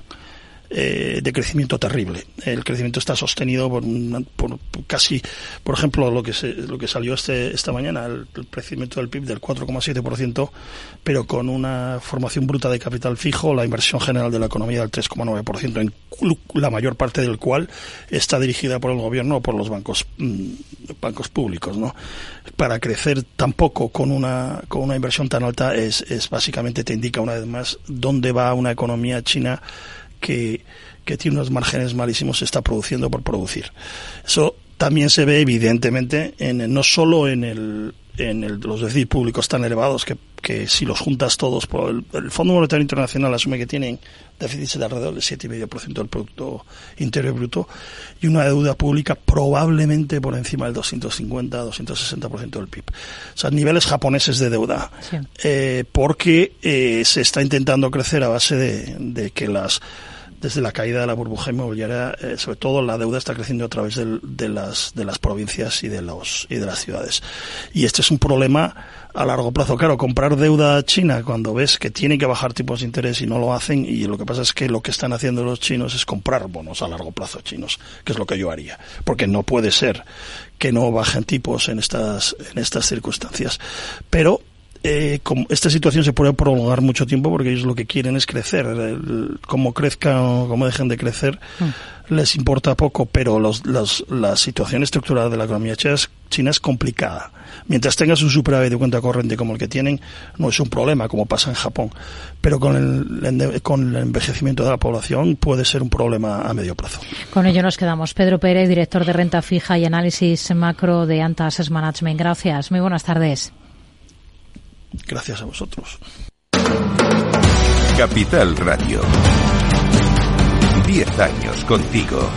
Eh, de crecimiento terrible. El crecimiento está sostenido por, una, por casi, por ejemplo, lo que se, lo que salió este esta mañana, el, el crecimiento del P I B del cuatro coma siete por ciento, pero con una formación bruta de capital fijo, la inversión general de la economía del tres coma nueve por ciento, en la mayor parte del cual está dirigida por el gobierno o por los bancos mmm, bancos públicos, ¿no? Para crecer tan poco con una con una inversión tan alta es es básicamente te indica una vez más dónde va una economía china que, que tiene unos márgenes malísimos, se está produciendo por producir. Eso también se ve evidentemente en, no solo en el en el, los déficits públicos tan elevados que, que si los juntas todos, por el, el Fondo Monetario Internacional asume que tienen déficits de alrededor del siete coma cinco por ciento del Producto Interior Bruto y una deuda pública probablemente por encima del doscientos cincuenta a doscientos sesenta por ciento del P I B. O sea, niveles japoneses de deuda. Sí. Eh, porque eh, se está intentando crecer a base de, de que las desde la caída de la burbuja inmobiliaria, eh, sobre todo la deuda está creciendo a través del, de las de las provincias y de los y de las ciudades. Y este es un problema a largo plazo. Claro, comprar deuda china cuando ves que tienen que bajar tipos de interés y no lo hacen, y lo que pasa es que lo que están haciendo los chinos es comprar bonos a largo plazo chinos, que es lo que yo haría, porque no puede ser que no bajen tipos en estas en estas circunstancias. Pero Eh, como esta situación se puede prolongar mucho tiempo porque ellos lo que quieren es crecer. El, como crezcan o como dejen de crecer, mm. les importa poco, pero los, los, la situación estructural de la economía china es, China es complicada. Mientras tengas un superávit de cuenta corriente como el que tienen, no es un problema, como pasa en Japón. Pero con el, con el envejecimiento de la población puede ser un problema a medio plazo. Con ello nos quedamos. Pedro Pérez, director de renta fija y análisis macro de Anta Asset Management. Gracias. Muy buenas tardes. Gracias a vosotros. Capital Radio. Diez años contigo.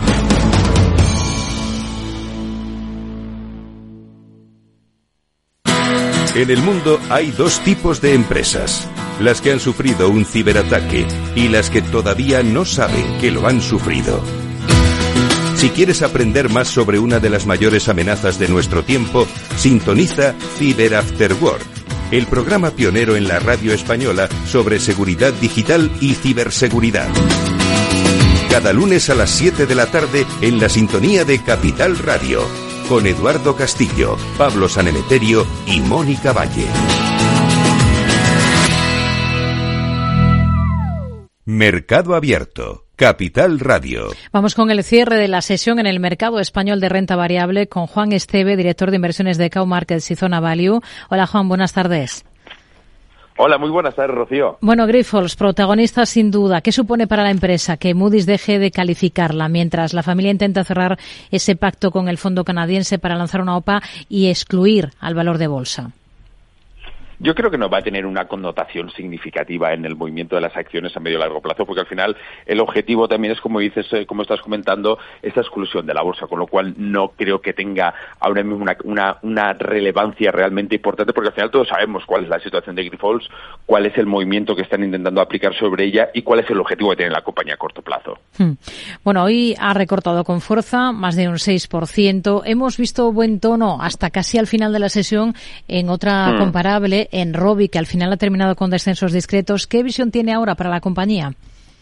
En el mundo hay dos tipos de empresas: las que han sufrido un ciberataque y las que todavía no saben que lo han sufrido. Si quieres aprender más sobre una de las mayores amenazas de nuestro tiempo, sintoniza Cyber After Work, el programa pionero en la radio española sobre seguridad digital y ciberseguridad. Cada lunes a las siete de la tarde en la sintonía de Capital Radio, con Eduardo Castillo, Pablo Sanemeterio y Mónica Valle. Mercado Abierto, Capital Radio. Vamos con el cierre de la sesión en el mercado español de renta variable con Juan Esteve, director de inversiones de Cow Markets y Zona Value. Hola Juan, buenas tardes. Hola, muy buenas tardes, Rocío. Bueno, Grifols, protagonista sin duda. ¿Qué supone para la empresa que Moody's deje de calificarla mientras la familia intenta cerrar ese pacto con el fondo canadiense para lanzar una O P A y excluir al valor de bolsa? Yo creo que no va a tener una connotación significativa en el movimiento de las acciones a medio y largo plazo, porque al final el objetivo también es, como dices, eh, como estás comentando, esta exclusión de la bolsa, con lo cual no creo que tenga ahora mismo una, una, una relevancia realmente importante, porque al final todos sabemos cuál es la situación de Grifols, cuál es el movimiento que están intentando aplicar sobre ella y cuál es el objetivo que tiene la compañía a corto plazo. Hmm. Bueno, hoy ha recortado con fuerza más de un seis por ciento. Hemos visto buen tono hasta casi al final de la sesión en otra hmm. comparable, en Robi, que al final ha terminado con descensos discretos. ¿Qué visión tiene ahora para la compañía?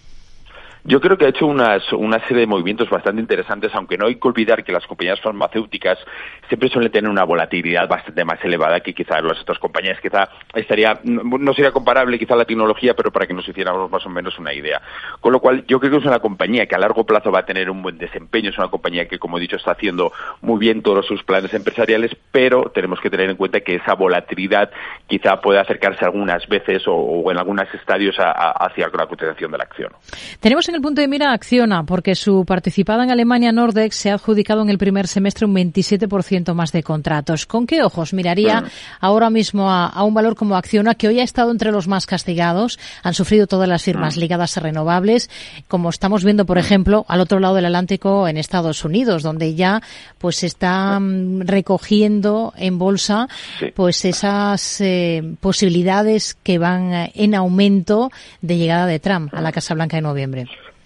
Yo creo que ha hecho unas, una serie de movimientos bastante interesantes, aunque no hay que olvidar que las compañías farmacéuticas siempre suelen tener una volatilidad bastante más elevada que quizá las otras compañías. Quizá estaría, no sería comparable quizá la tecnología, pero para que nos hiciéramos más o menos una idea. Con lo cual, yo creo que es una compañía que a largo plazo va a tener un buen desempeño. Es una compañía que, como he dicho, está haciendo muy bien todos sus planes empresariales, pero tenemos que tener en cuenta que esa volatilidad quizá puede acercarse algunas veces o, o en algunos estadios a, a, hacia la cotización de la acción. Tenemos en el punto de mira Acciona, porque su participada en Alemania Nordex se ha adjudicado en el primer semestre un veintisiete por ciento más de contratos. ¿Con qué ojos miraría mm. ahora mismo a, a un valor como Acciona, que hoy ha estado entre los más castigados? Han sufrido todas las firmas mm. ligadas a renovables, como estamos viendo, por ejemplo, al otro lado del Atlántico en Estados Unidos, donde ya pues se está mm, recogiendo en bolsa sí. pues esas eh, posibilidades que van en aumento de llegada de Trump a la Casa Blanca en noviembre.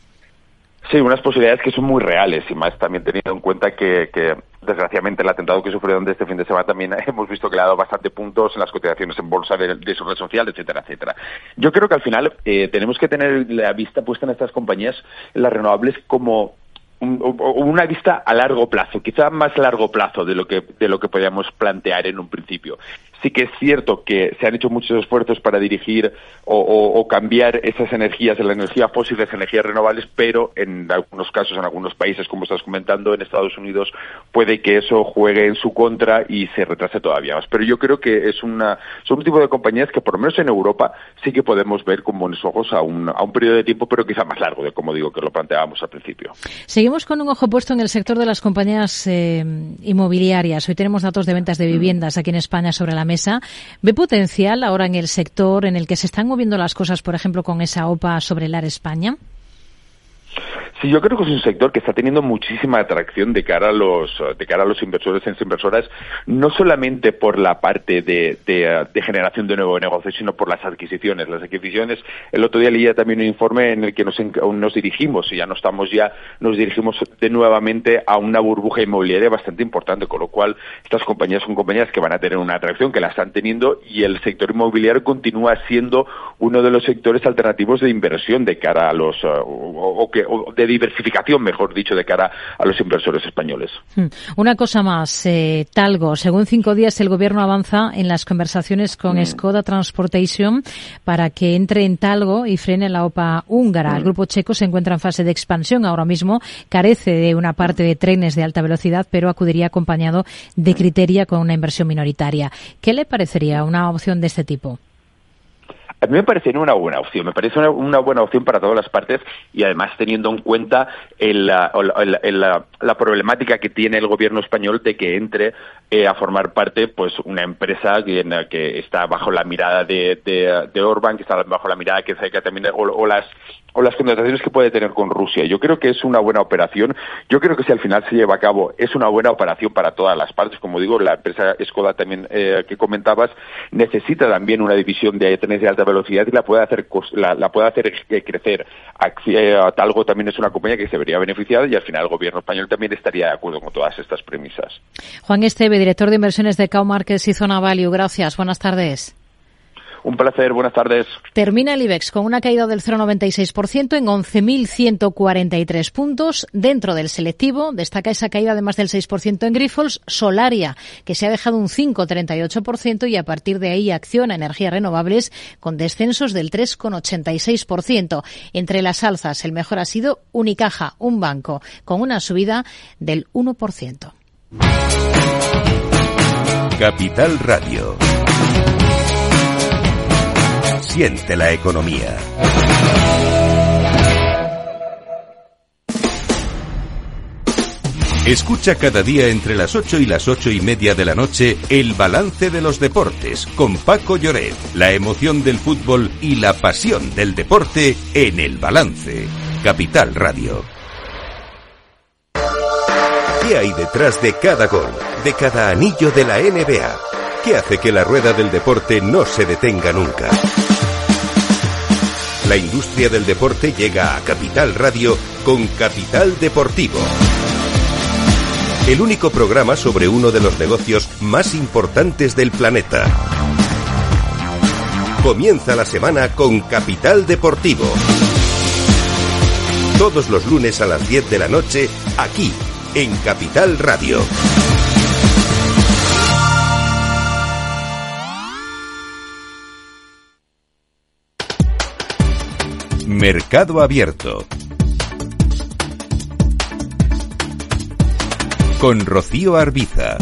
Sí, unas posibilidades que son muy reales y más también teniendo en cuenta que, que desgraciadamente el atentado que sufrieron de este fin de semana también hemos visto que le ha dado bastante puntos en las cotizaciones en bolsa de, de su red social, etcétera, etcétera. Yo creo que al final eh, tenemos que tener la vista puesta en estas compañías, en las renovables, como una vista a largo plazo, quizá más largo plazo de lo que de lo que podíamos plantear en un principio. Sí que es cierto que se han hecho muchos esfuerzos para dirigir o, o, o cambiar esas energías de la energía fósil a energías renovables, pero en algunos casos, en algunos países, como estás comentando, en Estados Unidos, puede que eso juegue en su contra y se retrase todavía más. Pero yo creo que es una son un tipo de compañías que, por lo menos en Europa, sí que podemos ver con buenos ojos a un, a un periodo de tiempo, pero quizá más largo, de como digo, que lo planteábamos al principio. Seguimos con un ojo puesto en el sector de las compañías eh, inmobiliarias. Hoy tenemos datos de ventas de viviendas aquí en España sobre la mesa. ¿Ve potencial ahora en el sector en el que se están moviendo las cosas, por ejemplo, con esa O P A sobre el A R España? Sí, yo creo que es un sector que está teniendo muchísima atracción de cara a los de cara a los inversores e inversoras, no solamente por la parte de, de, de generación de nuevo negocio, sino por las adquisiciones. Las adquisiciones, el otro día leía también un informe en el que nos, nos dirigimos, y ya no estamos ya, nos dirigimos de nuevamente a una burbuja inmobiliaria bastante importante, con lo cual estas compañías son compañías que van a tener una atracción, que la están teniendo, y el sector inmobiliario continúa siendo uno de los sectores alternativos de inversión de cara a los, uh, o, o que, o de diversificación, mejor dicho, de cara a los inversores españoles. Una cosa más, eh, Talgo. Según Cinco Días, el Gobierno avanza en las conversaciones con mm. Skoda Transportation para que entre en Talgo y frene la O P A húngara. Mm. El grupo checo se encuentra en fase de expansión ahora mismo, carece de una parte de trenes de alta velocidad, pero acudiría acompañado de Criteria con una inversión minoritaria. ¿Qué le parecería una opción de este tipo? A mí me parece una buena opción, me parece una, una buena opción para todas las partes, y además teniendo en cuenta el, el, el, la, la problemática que tiene el gobierno español de que entre eh, a formar parte pues una empresa que, que está bajo la mirada de, de, de Orbán, que está bajo la mirada que, que también o, o las o las contrataciones que puede tener con Rusia. Yo creo que es una buena operación. Yo creo que si al final se lleva a cabo es una buena operación para todas las partes. Como digo, la empresa Skoda también eh, que comentabas necesita también una división de trenes de alta velocidad y la puede hacer la, la puede hacer crecer. Talgo también es una compañía que se vería beneficiada, y al final el gobierno español también estaría de acuerdo con todas estas premisas. Juan Esteve, director de inversiones de Cow Markets y Zona Value. Gracias. Buenas tardes. Un placer, buenas tardes. Termina el IBEX con una caída del cero coma noventa y seis por ciento en once mil ciento cuarenta y tres puntos. Dentro del selectivo destaca esa caída de más del seis por ciento en Grifols, Solaria, que se ha dejado un cinco coma treinta y ocho por ciento, y a partir de ahí Acciona, energías renovables, con descensos del tres coma ochenta y seis por ciento. Entre las alzas, el mejor ha sido Unicaja, un banco, con una subida del uno por ciento. Capital Radio. Siente la economía. Escucha cada día entre las ocho y las ocho y media de la noche el balance de los deportes con Paco Lloret, la emoción del fútbol y la pasión del deporte en El Balance. Capital Radio. ¿Qué hay detrás de cada gol, de cada anillo de la N B A? ¿Qué hace que la rueda del deporte no se detenga nunca? La industria del deporte llega a Capital Radio con Capital Deportivo. El único programa sobre uno de los negocios más importantes del planeta. Comienza la semana con Capital Deportivo. Todos los lunes a las diez de la noche, aquí, en Capital Radio. Mercado Abierto. Con Rocío Arbiza.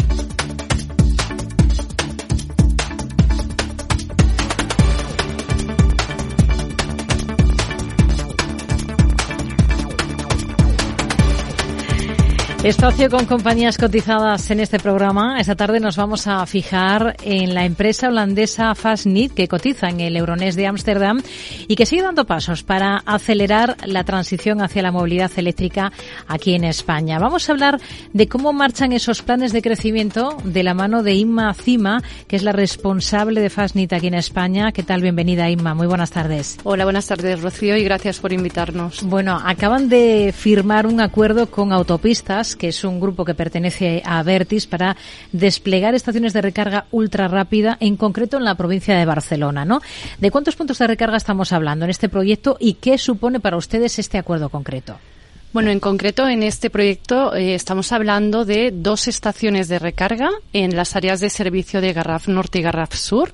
Espacio con compañías cotizadas en este programa. Esta tarde nos vamos a fijar en la empresa holandesa Fastned, que cotiza en el Euronext de Ámsterdam y que sigue dando pasos para acelerar la transición hacia la movilidad eléctrica aquí en España. Vamos a hablar de cómo marchan esos planes de crecimiento de la mano de Inma Cima, que es la responsable de Fastned aquí en España. ¿Qué tal? Bienvenida, Inma. Muy buenas tardes. Hola, buenas tardes, Rocío, y gracias por invitarnos. Bueno, acaban de firmar un acuerdo con Autopistas, que es un grupo que pertenece a Abertis, para desplegar estaciones de recarga ultra rápida, en concreto en la provincia de Barcelona, ¿no? ¿De cuántos puntos de recarga estamos hablando en este proyecto y qué supone para ustedes este acuerdo concreto? Bueno, en concreto en este proyecto eh, estamos hablando de dos estaciones de recarga en las áreas de servicio de Garraf Norte y Garraf Sur.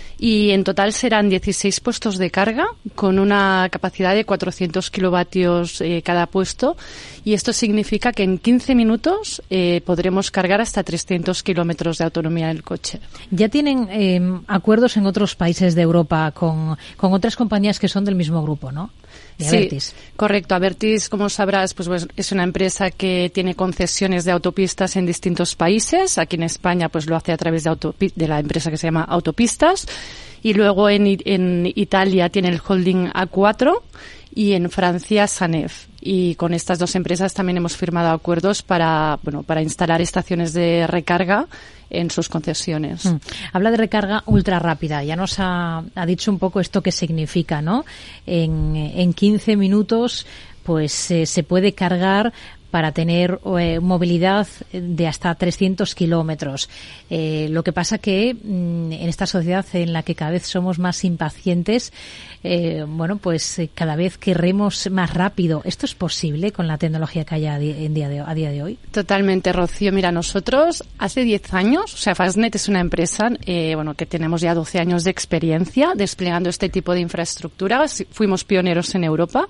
Y en total serán dieciséis puestos de carga con una capacidad de cuatrocientos kilovatios eh, cada puesto, y esto significa que en quince minutos eh, podremos cargar hasta trescientos kilómetros de autonomía del coche. Ya tienen eh, acuerdos en otros países de Europa con, con otras compañías que son del mismo grupo, ¿no? De Abertis. Sí, correcto. Abertis, como sabrás, pues, pues es una empresa que tiene concesiones de autopistas en distintos países. Aquí en España pues lo hace a través de, autopi- de la empresa que se llama Autopistas. Y luego en, en Italia tiene el holding A cuatro y en Francia Sanef. Y con estas dos empresas también hemos firmado acuerdos para, bueno, para instalar estaciones de recarga en sus concesiones. Mm. Habla de recarga ultra rápida. Ya nos ha, ha dicho un poco esto que significa, ¿no? En, en quince minutos, pues eh, se puede cargar para tener eh, movilidad de hasta trescientos kilómetros. Eh, lo que pasa que mm, en esta sociedad en la que cada vez somos más impacientes, eh, bueno, pues eh, cada vez querremos más rápido. ¿Esto es posible con la tecnología que hay a, di- en día de, a día de hoy? Totalmente, Rocío. Mira, nosotros hace diez años, o sea, Fastned es una empresa eh, bueno, que tenemos ya doce años de experiencia desplegando este tipo de infraestructuras. Fuimos pioneros en Europa.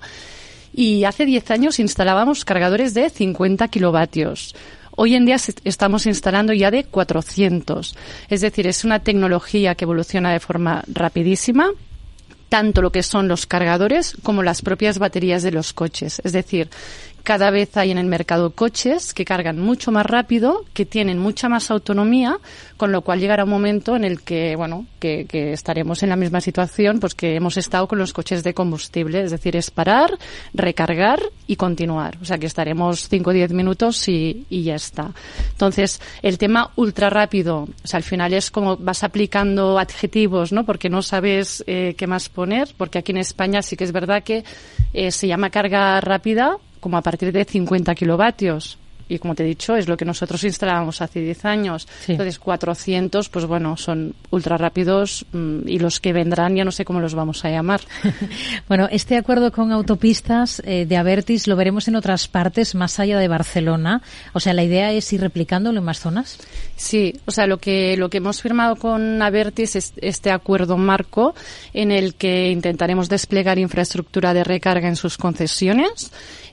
Y hace diez años instalábamos cargadores de cincuenta kilovatios. Hoy en día estamos instalando ya de cuatrocientos. Es decir, es una tecnología que evoluciona de forma rapidísima, tanto lo que son los cargadores como las propias baterías de los coches. Es decir, cada vez hay en el mercado coches que cargan mucho más rápido, que tienen mucha más autonomía, con lo cual llegará un momento en el que, bueno, que, que estaremos en la misma situación pues que hemos estado con los coches de combustible. Es decir, es parar, recargar y continuar. O sea, que estaremos cinco o diez minutos y, y ya está. Entonces, el tema ultra rápido, o sea, al final es como vas aplicando adjetivos, ¿no? Porque no sabes eh, qué más poner, porque aquí en España sí que es verdad que eh, se llama carga rápida como a partir de cincuenta kilovatios. Y como te he dicho, es lo que nosotros instalábamos hace diez años. Sí. Entonces, cuatrocientos, pues bueno, son ultra rápidos mmm, y los que vendrán ya no sé cómo los vamos a llamar. Bueno, este acuerdo con Autopistas eh, de Abertis lo veremos en otras partes más allá de Barcelona. O sea, la idea es ir replicándolo en más zonas. Sí, o sea, lo que lo que hemos firmado con Abertis es este acuerdo marco en el que intentaremos desplegar infraestructura de recarga en sus concesiones.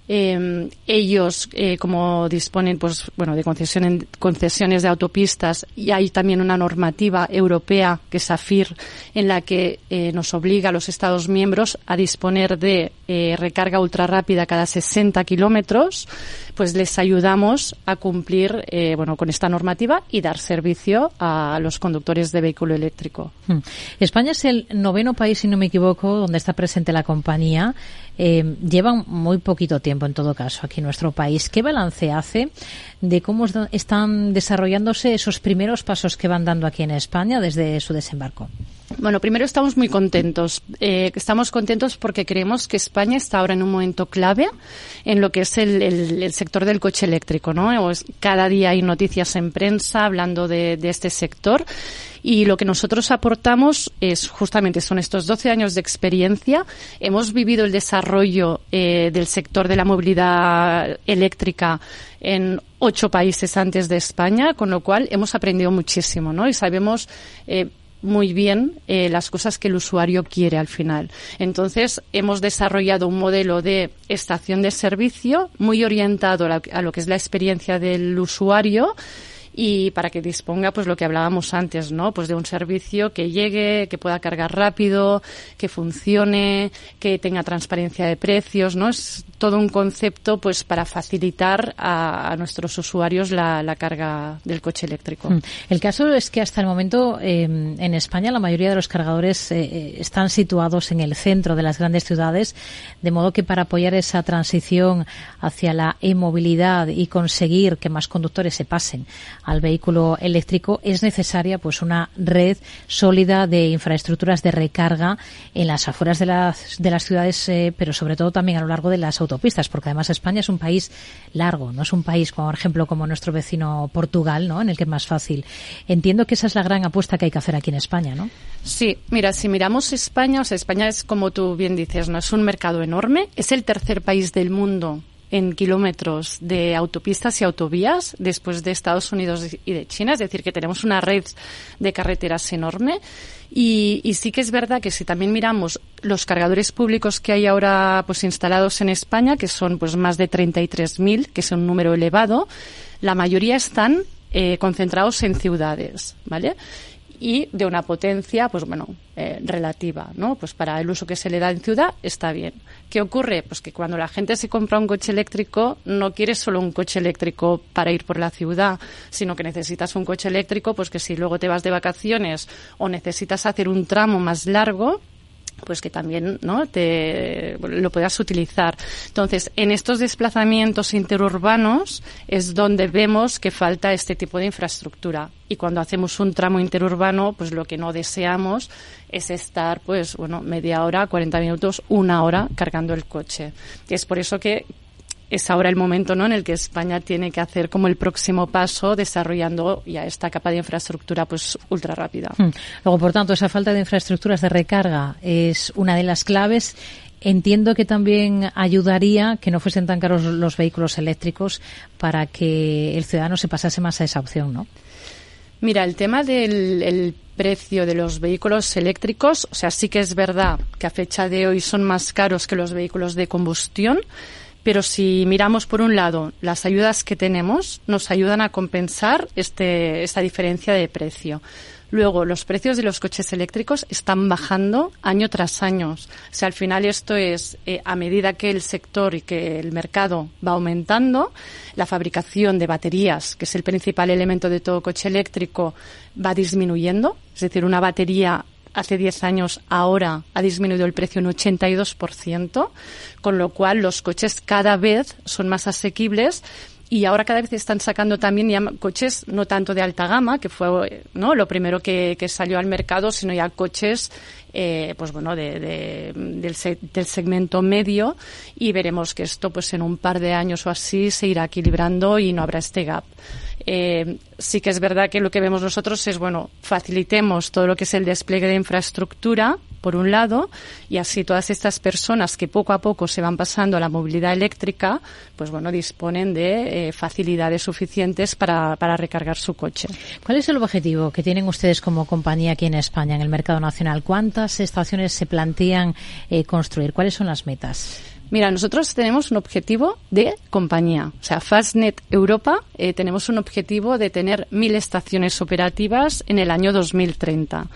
Eh, ellos, eh, como disponen, pues, bueno, de concesión, concesiones de autopistas, y hay también una normativa europea, que es AFIR, en la que eh, nos obliga a los Estados miembros a disponer de eh, recarga ultrarrápida cada sesenta kilómetros, pues les ayudamos a cumplir, eh, bueno, con esta normativa y dar servicio a los conductores de vehículo eléctrico. Hmm. España es el noveno país, si no me equivoco, donde está presente la compañía. Eh, llevan muy poquito tiempo, en todo caso, aquí en nuestro país. ¿Qué balance hace de cómo están desarrollándose esos primeros pasos que van dando aquí en España desde su desembarco? Bueno, primero estamos muy contentos. Eh, estamos contentos porque creemos que España está ahora en un momento clave en lo que es el, el, el sector del coche eléctrico, ¿no? Cada día hay noticias en prensa hablando de, de este sector. Y lo que nosotros aportamos es justamente son estos doce años de experiencia. Hemos vivido el desarrollo eh, del sector de la movilidad eléctrica en ocho países antes de España, con lo cual hemos aprendido muchísimo, ¿no? Y sabemos eh, muy bien eh, las cosas que el usuario quiere al final. Entonces, hemos desarrollado un modelo de estación de servicio muy orientado a, la, a lo que es la experiencia del usuario, y para que disponga, pues lo que hablábamos antes, ¿no? Pues de un servicio que llegue, que pueda cargar rápido, que funcione, que tenga transparencia de precios, ¿no? Es todo un concepto, pues, para facilitar a, a nuestros usuarios la, la carga del coche eléctrico. El caso es que hasta el momento eh, en España la mayoría de los cargadores eh, están situados en el centro de las grandes ciudades, de modo que para apoyar esa transición hacia la e-movilidad y conseguir que más conductores se pasen al vehículo eléctrico es necesaria, pues, una red sólida de infraestructuras de recarga en las afueras de las de las ciudades, eh, pero sobre todo también a lo largo de las autopistas, porque además España es un país largo, no es un país, por ejemplo, como nuestro vecino Portugal, ¿no? En el que es más fácil. Entiendo que esa es la gran apuesta que hay que hacer aquí en España, ¿no? Sí, mira, si miramos España, o sea, España es, como tú bien dices, no es un mercado enorme, es el tercer país del mundo en kilómetros de autopistas y autovías, después de Estados Unidos y de China, es decir, que tenemos una red de carreteras enorme. Y, y sí que es verdad que si también miramos los cargadores públicos que hay ahora, pues, instalados en España, que son, pues, más de treinta y tres mil, que es un número elevado, la mayoría están eh, concentrados en ciudades, ¿vale? Y de una potencia, pues bueno, eh, relativa, ¿no? Pues para el uso que se le da en ciudad está bien. ¿Qué ocurre? Pues que cuando la gente se compra un coche eléctrico, no quiere solo un coche eléctrico para ir por la ciudad, sino que necesitas un coche eléctrico, pues que si luego te vas de vacaciones o necesitas hacer un tramo más largo, pues que también, ¿no?, te lo puedas utilizar. Entonces, en estos desplazamientos interurbanos es donde vemos que falta este tipo de infraestructura. Y cuando hacemos un tramo interurbano, pues lo que no deseamos es estar, pues, bueno, media hora, cuarenta minutos, una hora cargando el coche. Y es por eso que es ahora el momento, ¿no?, en el que España tiene que hacer como el próximo paso, desarrollando ya esta capa de infraestructura, pues, ultra rápida. Hmm. Luego, por tanto, esa falta de infraestructuras de recarga es una de las claves. Entiendo que también ayudaría que no fuesen tan caros los vehículos eléctricos para que el ciudadano se pasase más a esa opción, ¿no? Mira, el tema del el precio de los vehículos eléctricos, o sea, sí que es verdad que a fecha de hoy son más caros que los vehículos de combustión, pero si miramos, por un lado, las ayudas que tenemos, nos ayudan a compensar este, esta diferencia de precio. Luego, los precios de los coches eléctricos están bajando año tras año. O sea, al final esto es, eh, a medida que el sector y que el mercado va aumentando, la fabricación de baterías, que es el principal elemento de todo coche eléctrico, va disminuyendo. Es decir, una batería hace diez años, ahora ha disminuido el precio un ochenta y dos por ciento, con lo cual los coches cada vez son más asequibles. Y ahora cada vez están sacando también ya coches no tanto de alta gama, que fue, ¿no?, lo primero que, que salió al mercado, sino ya coches, eh, pues bueno, de, de, del, se, del segmento medio, y veremos que esto, pues en un par de años o así, se irá equilibrando y no habrá este gap. Eh, sí que es verdad que lo que vemos nosotros es, bueno, facilitemos todo lo que es el despliegue de infraestructura, por un lado, y así todas estas personas que poco a poco se van pasando a la movilidad eléctrica, pues bueno, disponen de eh, facilidades suficientes para, para recargar su coche. ¿Cuál es el objetivo que tienen ustedes como compañía aquí en España, en el mercado nacional? ¿Cuántas estaciones se plantean eh, construir? ¿Cuáles son las metas? Mira, nosotros tenemos un objetivo de compañía. O sea, Fastnet Europa eh, tenemos un objetivo de tener mil estaciones operativas en el año dos mil treinta.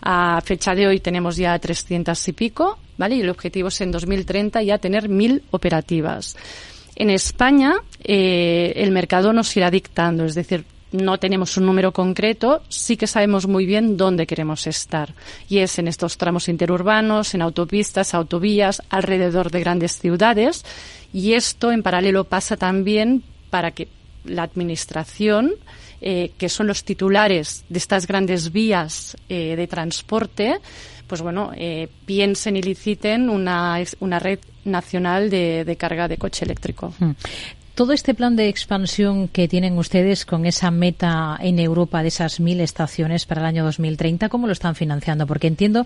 A fecha de hoy tenemos ya trescientas y pico, ¿vale? Y el objetivo es en dos mil treinta ya tener mil operativas. En España, eh, el mercado nos irá dictando, es decir, no tenemos un número concreto, sí que sabemos muy bien dónde queremos estar. Y es en estos tramos interurbanos, en autopistas, autovías, alrededor de grandes ciudades. Y esto en paralelo pasa también para que la administración, eh, que son los titulares de estas grandes vías eh, de transporte, pues bueno, eh, piensen y liciten una, una red nacional de, de carga de coche eléctrico. Hmm. Todo este plan de expansión que tienen ustedes con esa meta en Europa de esas mil estaciones para el año dos mil treinta, ¿cómo lo están financiando? Porque entiendo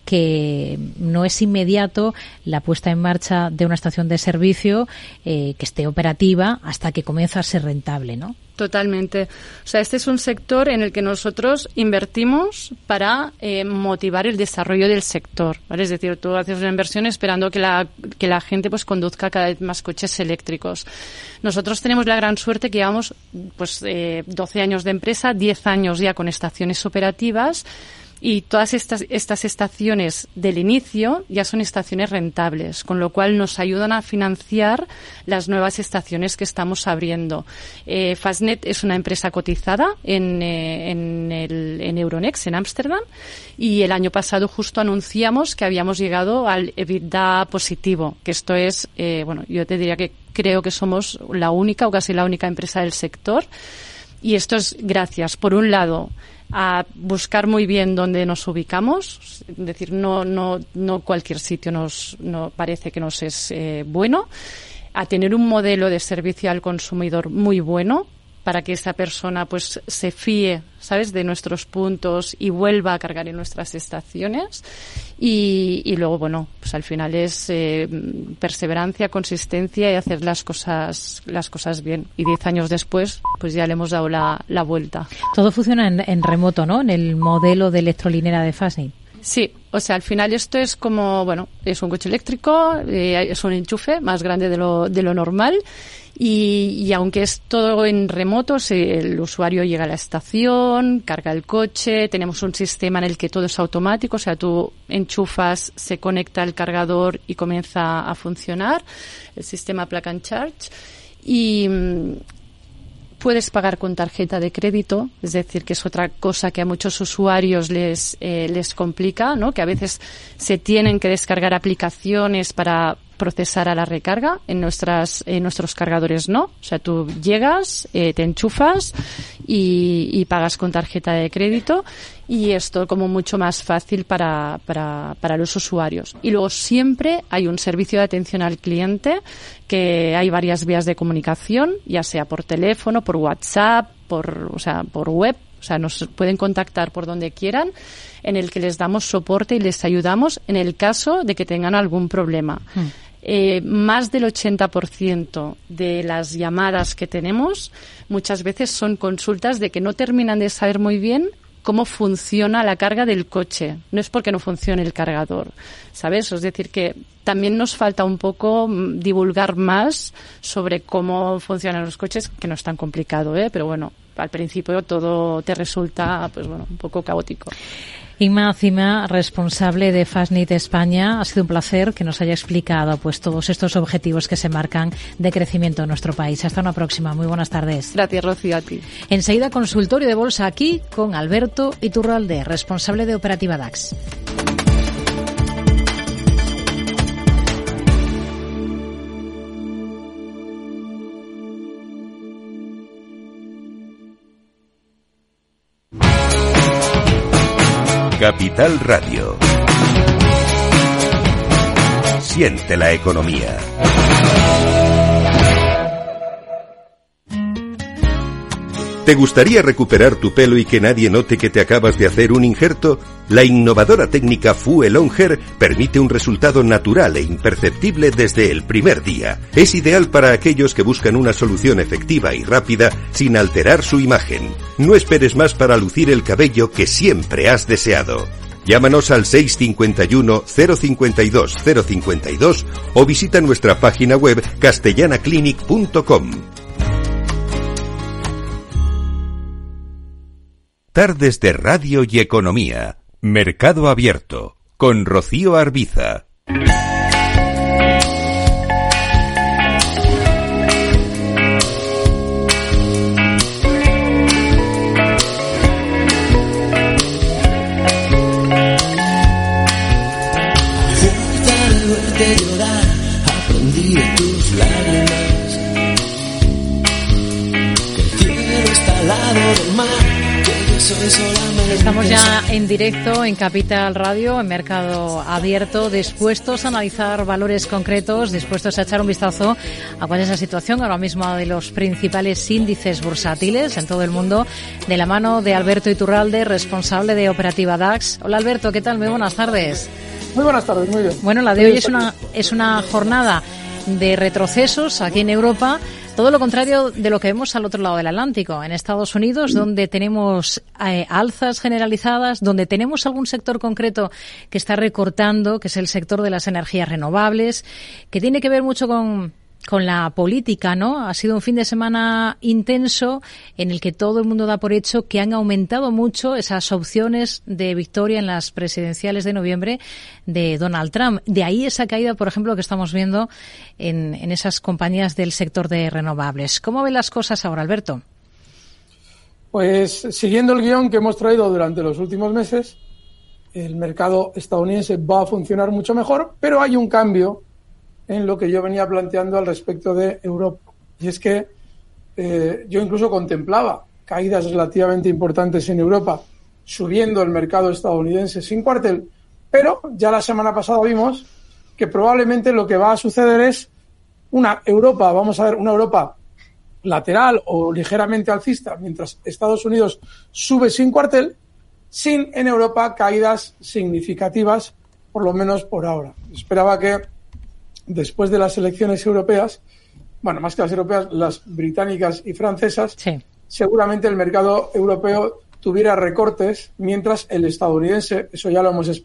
que no es inmediato la puesta en marcha de una estación de servicio eh, que esté operativa hasta que comienza a ser rentable, ¿no? Totalmente. O sea, este es un sector en el que nosotros invertimos para eh, motivar el desarrollo del sector, ¿vale? Es decir, tú haces una inversión esperando que la que la gente pues conduzca cada vez más coches eléctricos. Nosotros tenemos la gran suerte que llevamos pues eh, doce años de empresa, diez años ya con estaciones operativas. Y todas estas, estas estaciones del inicio ya son estaciones rentables, con lo cual nos ayudan a financiar las nuevas estaciones que estamos abriendo. Eh, Fastnet es una empresa cotizada en, eh, en, el, en Euronext, en Ámsterdam, y el año pasado justo anunciamos que habíamos llegado al EBITDA positivo, que esto es, eh, bueno, yo te diría que creo que somos la única o casi la única empresa del sector, y esto es gracias, por un lado, a buscar muy bien dónde nos ubicamos, es decir, no no no cualquier sitio nos no parece que nos es eh, bueno, a tener un modelo de servicio al consumidor muy bueno para que esa persona pues se fíe, ¿sabes?, de nuestros puntos y vuelva a cargar en nuestras estaciones. Y, y luego, bueno, pues al final es eh, perseverancia, consistencia y hacer las cosas las cosas bien. Y diez años después, pues ya le hemos dado la, la vuelta. Todo funciona en, en remoto, ¿no?, en el modelo de electrolinera de Fastnet. Sí, o sea, al final esto es como, bueno, es un coche eléctrico, eh, es un enchufe más grande de lo, de lo normal. Y, y aunque es todo en remoto, se, el usuario llega a la estación, carga el coche, tenemos un sistema en el que todo es automático, o sea, tú enchufas, se conecta el cargador y comienza a funcionar, el sistema Plug and Charge. Y mmm, puedes pagar con tarjeta de crédito, es decir, que es otra cosa que a muchos usuarios les, eh, les complica, ¿no? Que a veces se tienen que descargar aplicaciones para procesar a la recarga. En nuestras en nuestros cargadores no, o sea, tú llegas, eh, te enchufas y, y pagas con tarjeta de crédito, y esto como mucho más fácil para para para los usuarios. Y luego siempre hay un servicio de atención al cliente, que hay varias vías de comunicación, ya sea por teléfono, por WhatsApp, por o sea, por web. O sea, nos pueden contactar por donde quieran, en el que les damos soporte y les ayudamos en el caso de que tengan algún problema. Mm. Eh, más del ochenta por ciento de las llamadas que tenemos muchas veces son consultas de que no terminan de saber muy bien cómo funciona la carga del coche. No es porque no funcione el cargador, ¿sabes? Es decir, que también nos falta un poco divulgar más sobre cómo funcionan los coches, que no es tan complicado, ¿eh? Pero bueno, al principio todo te resulta, pues bueno, un poco caótico. Inma Cima, responsable de Fastnet España, ha sido un placer que nos haya explicado pues todos estos objetivos que se marcan de crecimiento en nuestro país. Hasta una próxima. Muy buenas tardes. Gracias, Rocío, a ti. Enseguida, consultorio de bolsa aquí con Alberto Iturralde, responsable de Operativa DAX. Capital Radio. Siente la economía. ¿Te gustaría recuperar tu pelo y que nadie note que te acabas de hacer un injerto? La innovadora técnica Fuel On Hair permite un resultado natural e imperceptible desde el primer día. Es ideal para aquellos que buscan una solución efectiva y rápida sin alterar su imagen. No esperes más para lucir el cabello que siempre has deseado. Llámanos al seis cinco uno, cero cinco dos, cero cinco dos o visita nuestra página web castellana clinic punto com. Tardes de Radio y Economía. Mercado Abierto. Con Rocío Arbiza. Estamos ya en directo en Capital Radio, en Mercado Abierto, dispuestos a analizar valores concretos, dispuestos a echar un vistazo a cuál es la situación ahora mismo de los principales índices bursátiles en todo el mundo, de la mano de Alberto Iturralde, responsable de Operativa DAX. Hola Alberto, ¿qué tal? Muy buenas tardes. Muy buenas tardes, muy bien. Bueno, la de hoy es una, es una jornada de retrocesos aquí en Europa, todo lo contrario de lo que vemos al otro lado del Atlántico, en Estados Unidos, donde tenemos eh, alzas generalizadas, donde tenemos algún sector concreto que está recortando, que es el sector de las energías renovables, que tiene que ver mucho con con la política, ¿no? Ha sido un fin de semana intenso en el que todo el mundo da por hecho que han aumentado mucho esas opciones de victoria en las presidenciales de noviembre de Donald Trump. De ahí esa caída, por ejemplo, que estamos viendo en, en esas compañías del sector de renovables. ¿Cómo ven las cosas ahora, Alberto? Pues siguiendo el guión que hemos traído durante los últimos meses, el mercado estadounidense va a funcionar mucho mejor, pero hay un cambio en lo que yo venía planteando al respecto de Europa. Y es que eh, yo incluso contemplaba caídas relativamente importantes en Europa, subiendo el mercado estadounidense sin cuartel, pero ya la semana pasada vimos que probablemente lo que va a suceder es una Europa, vamos a ver, una Europa lateral o ligeramente alcista, mientras Estados Unidos sube sin cuartel, sin en Europa caídas significativas, por lo menos por ahora. Esperaba que después de las elecciones europeas, bueno, más que las europeas, las británicas y francesas, sí, seguramente el mercado europeo tuviera recortes, mientras el estadounidense, eso ya lo hemos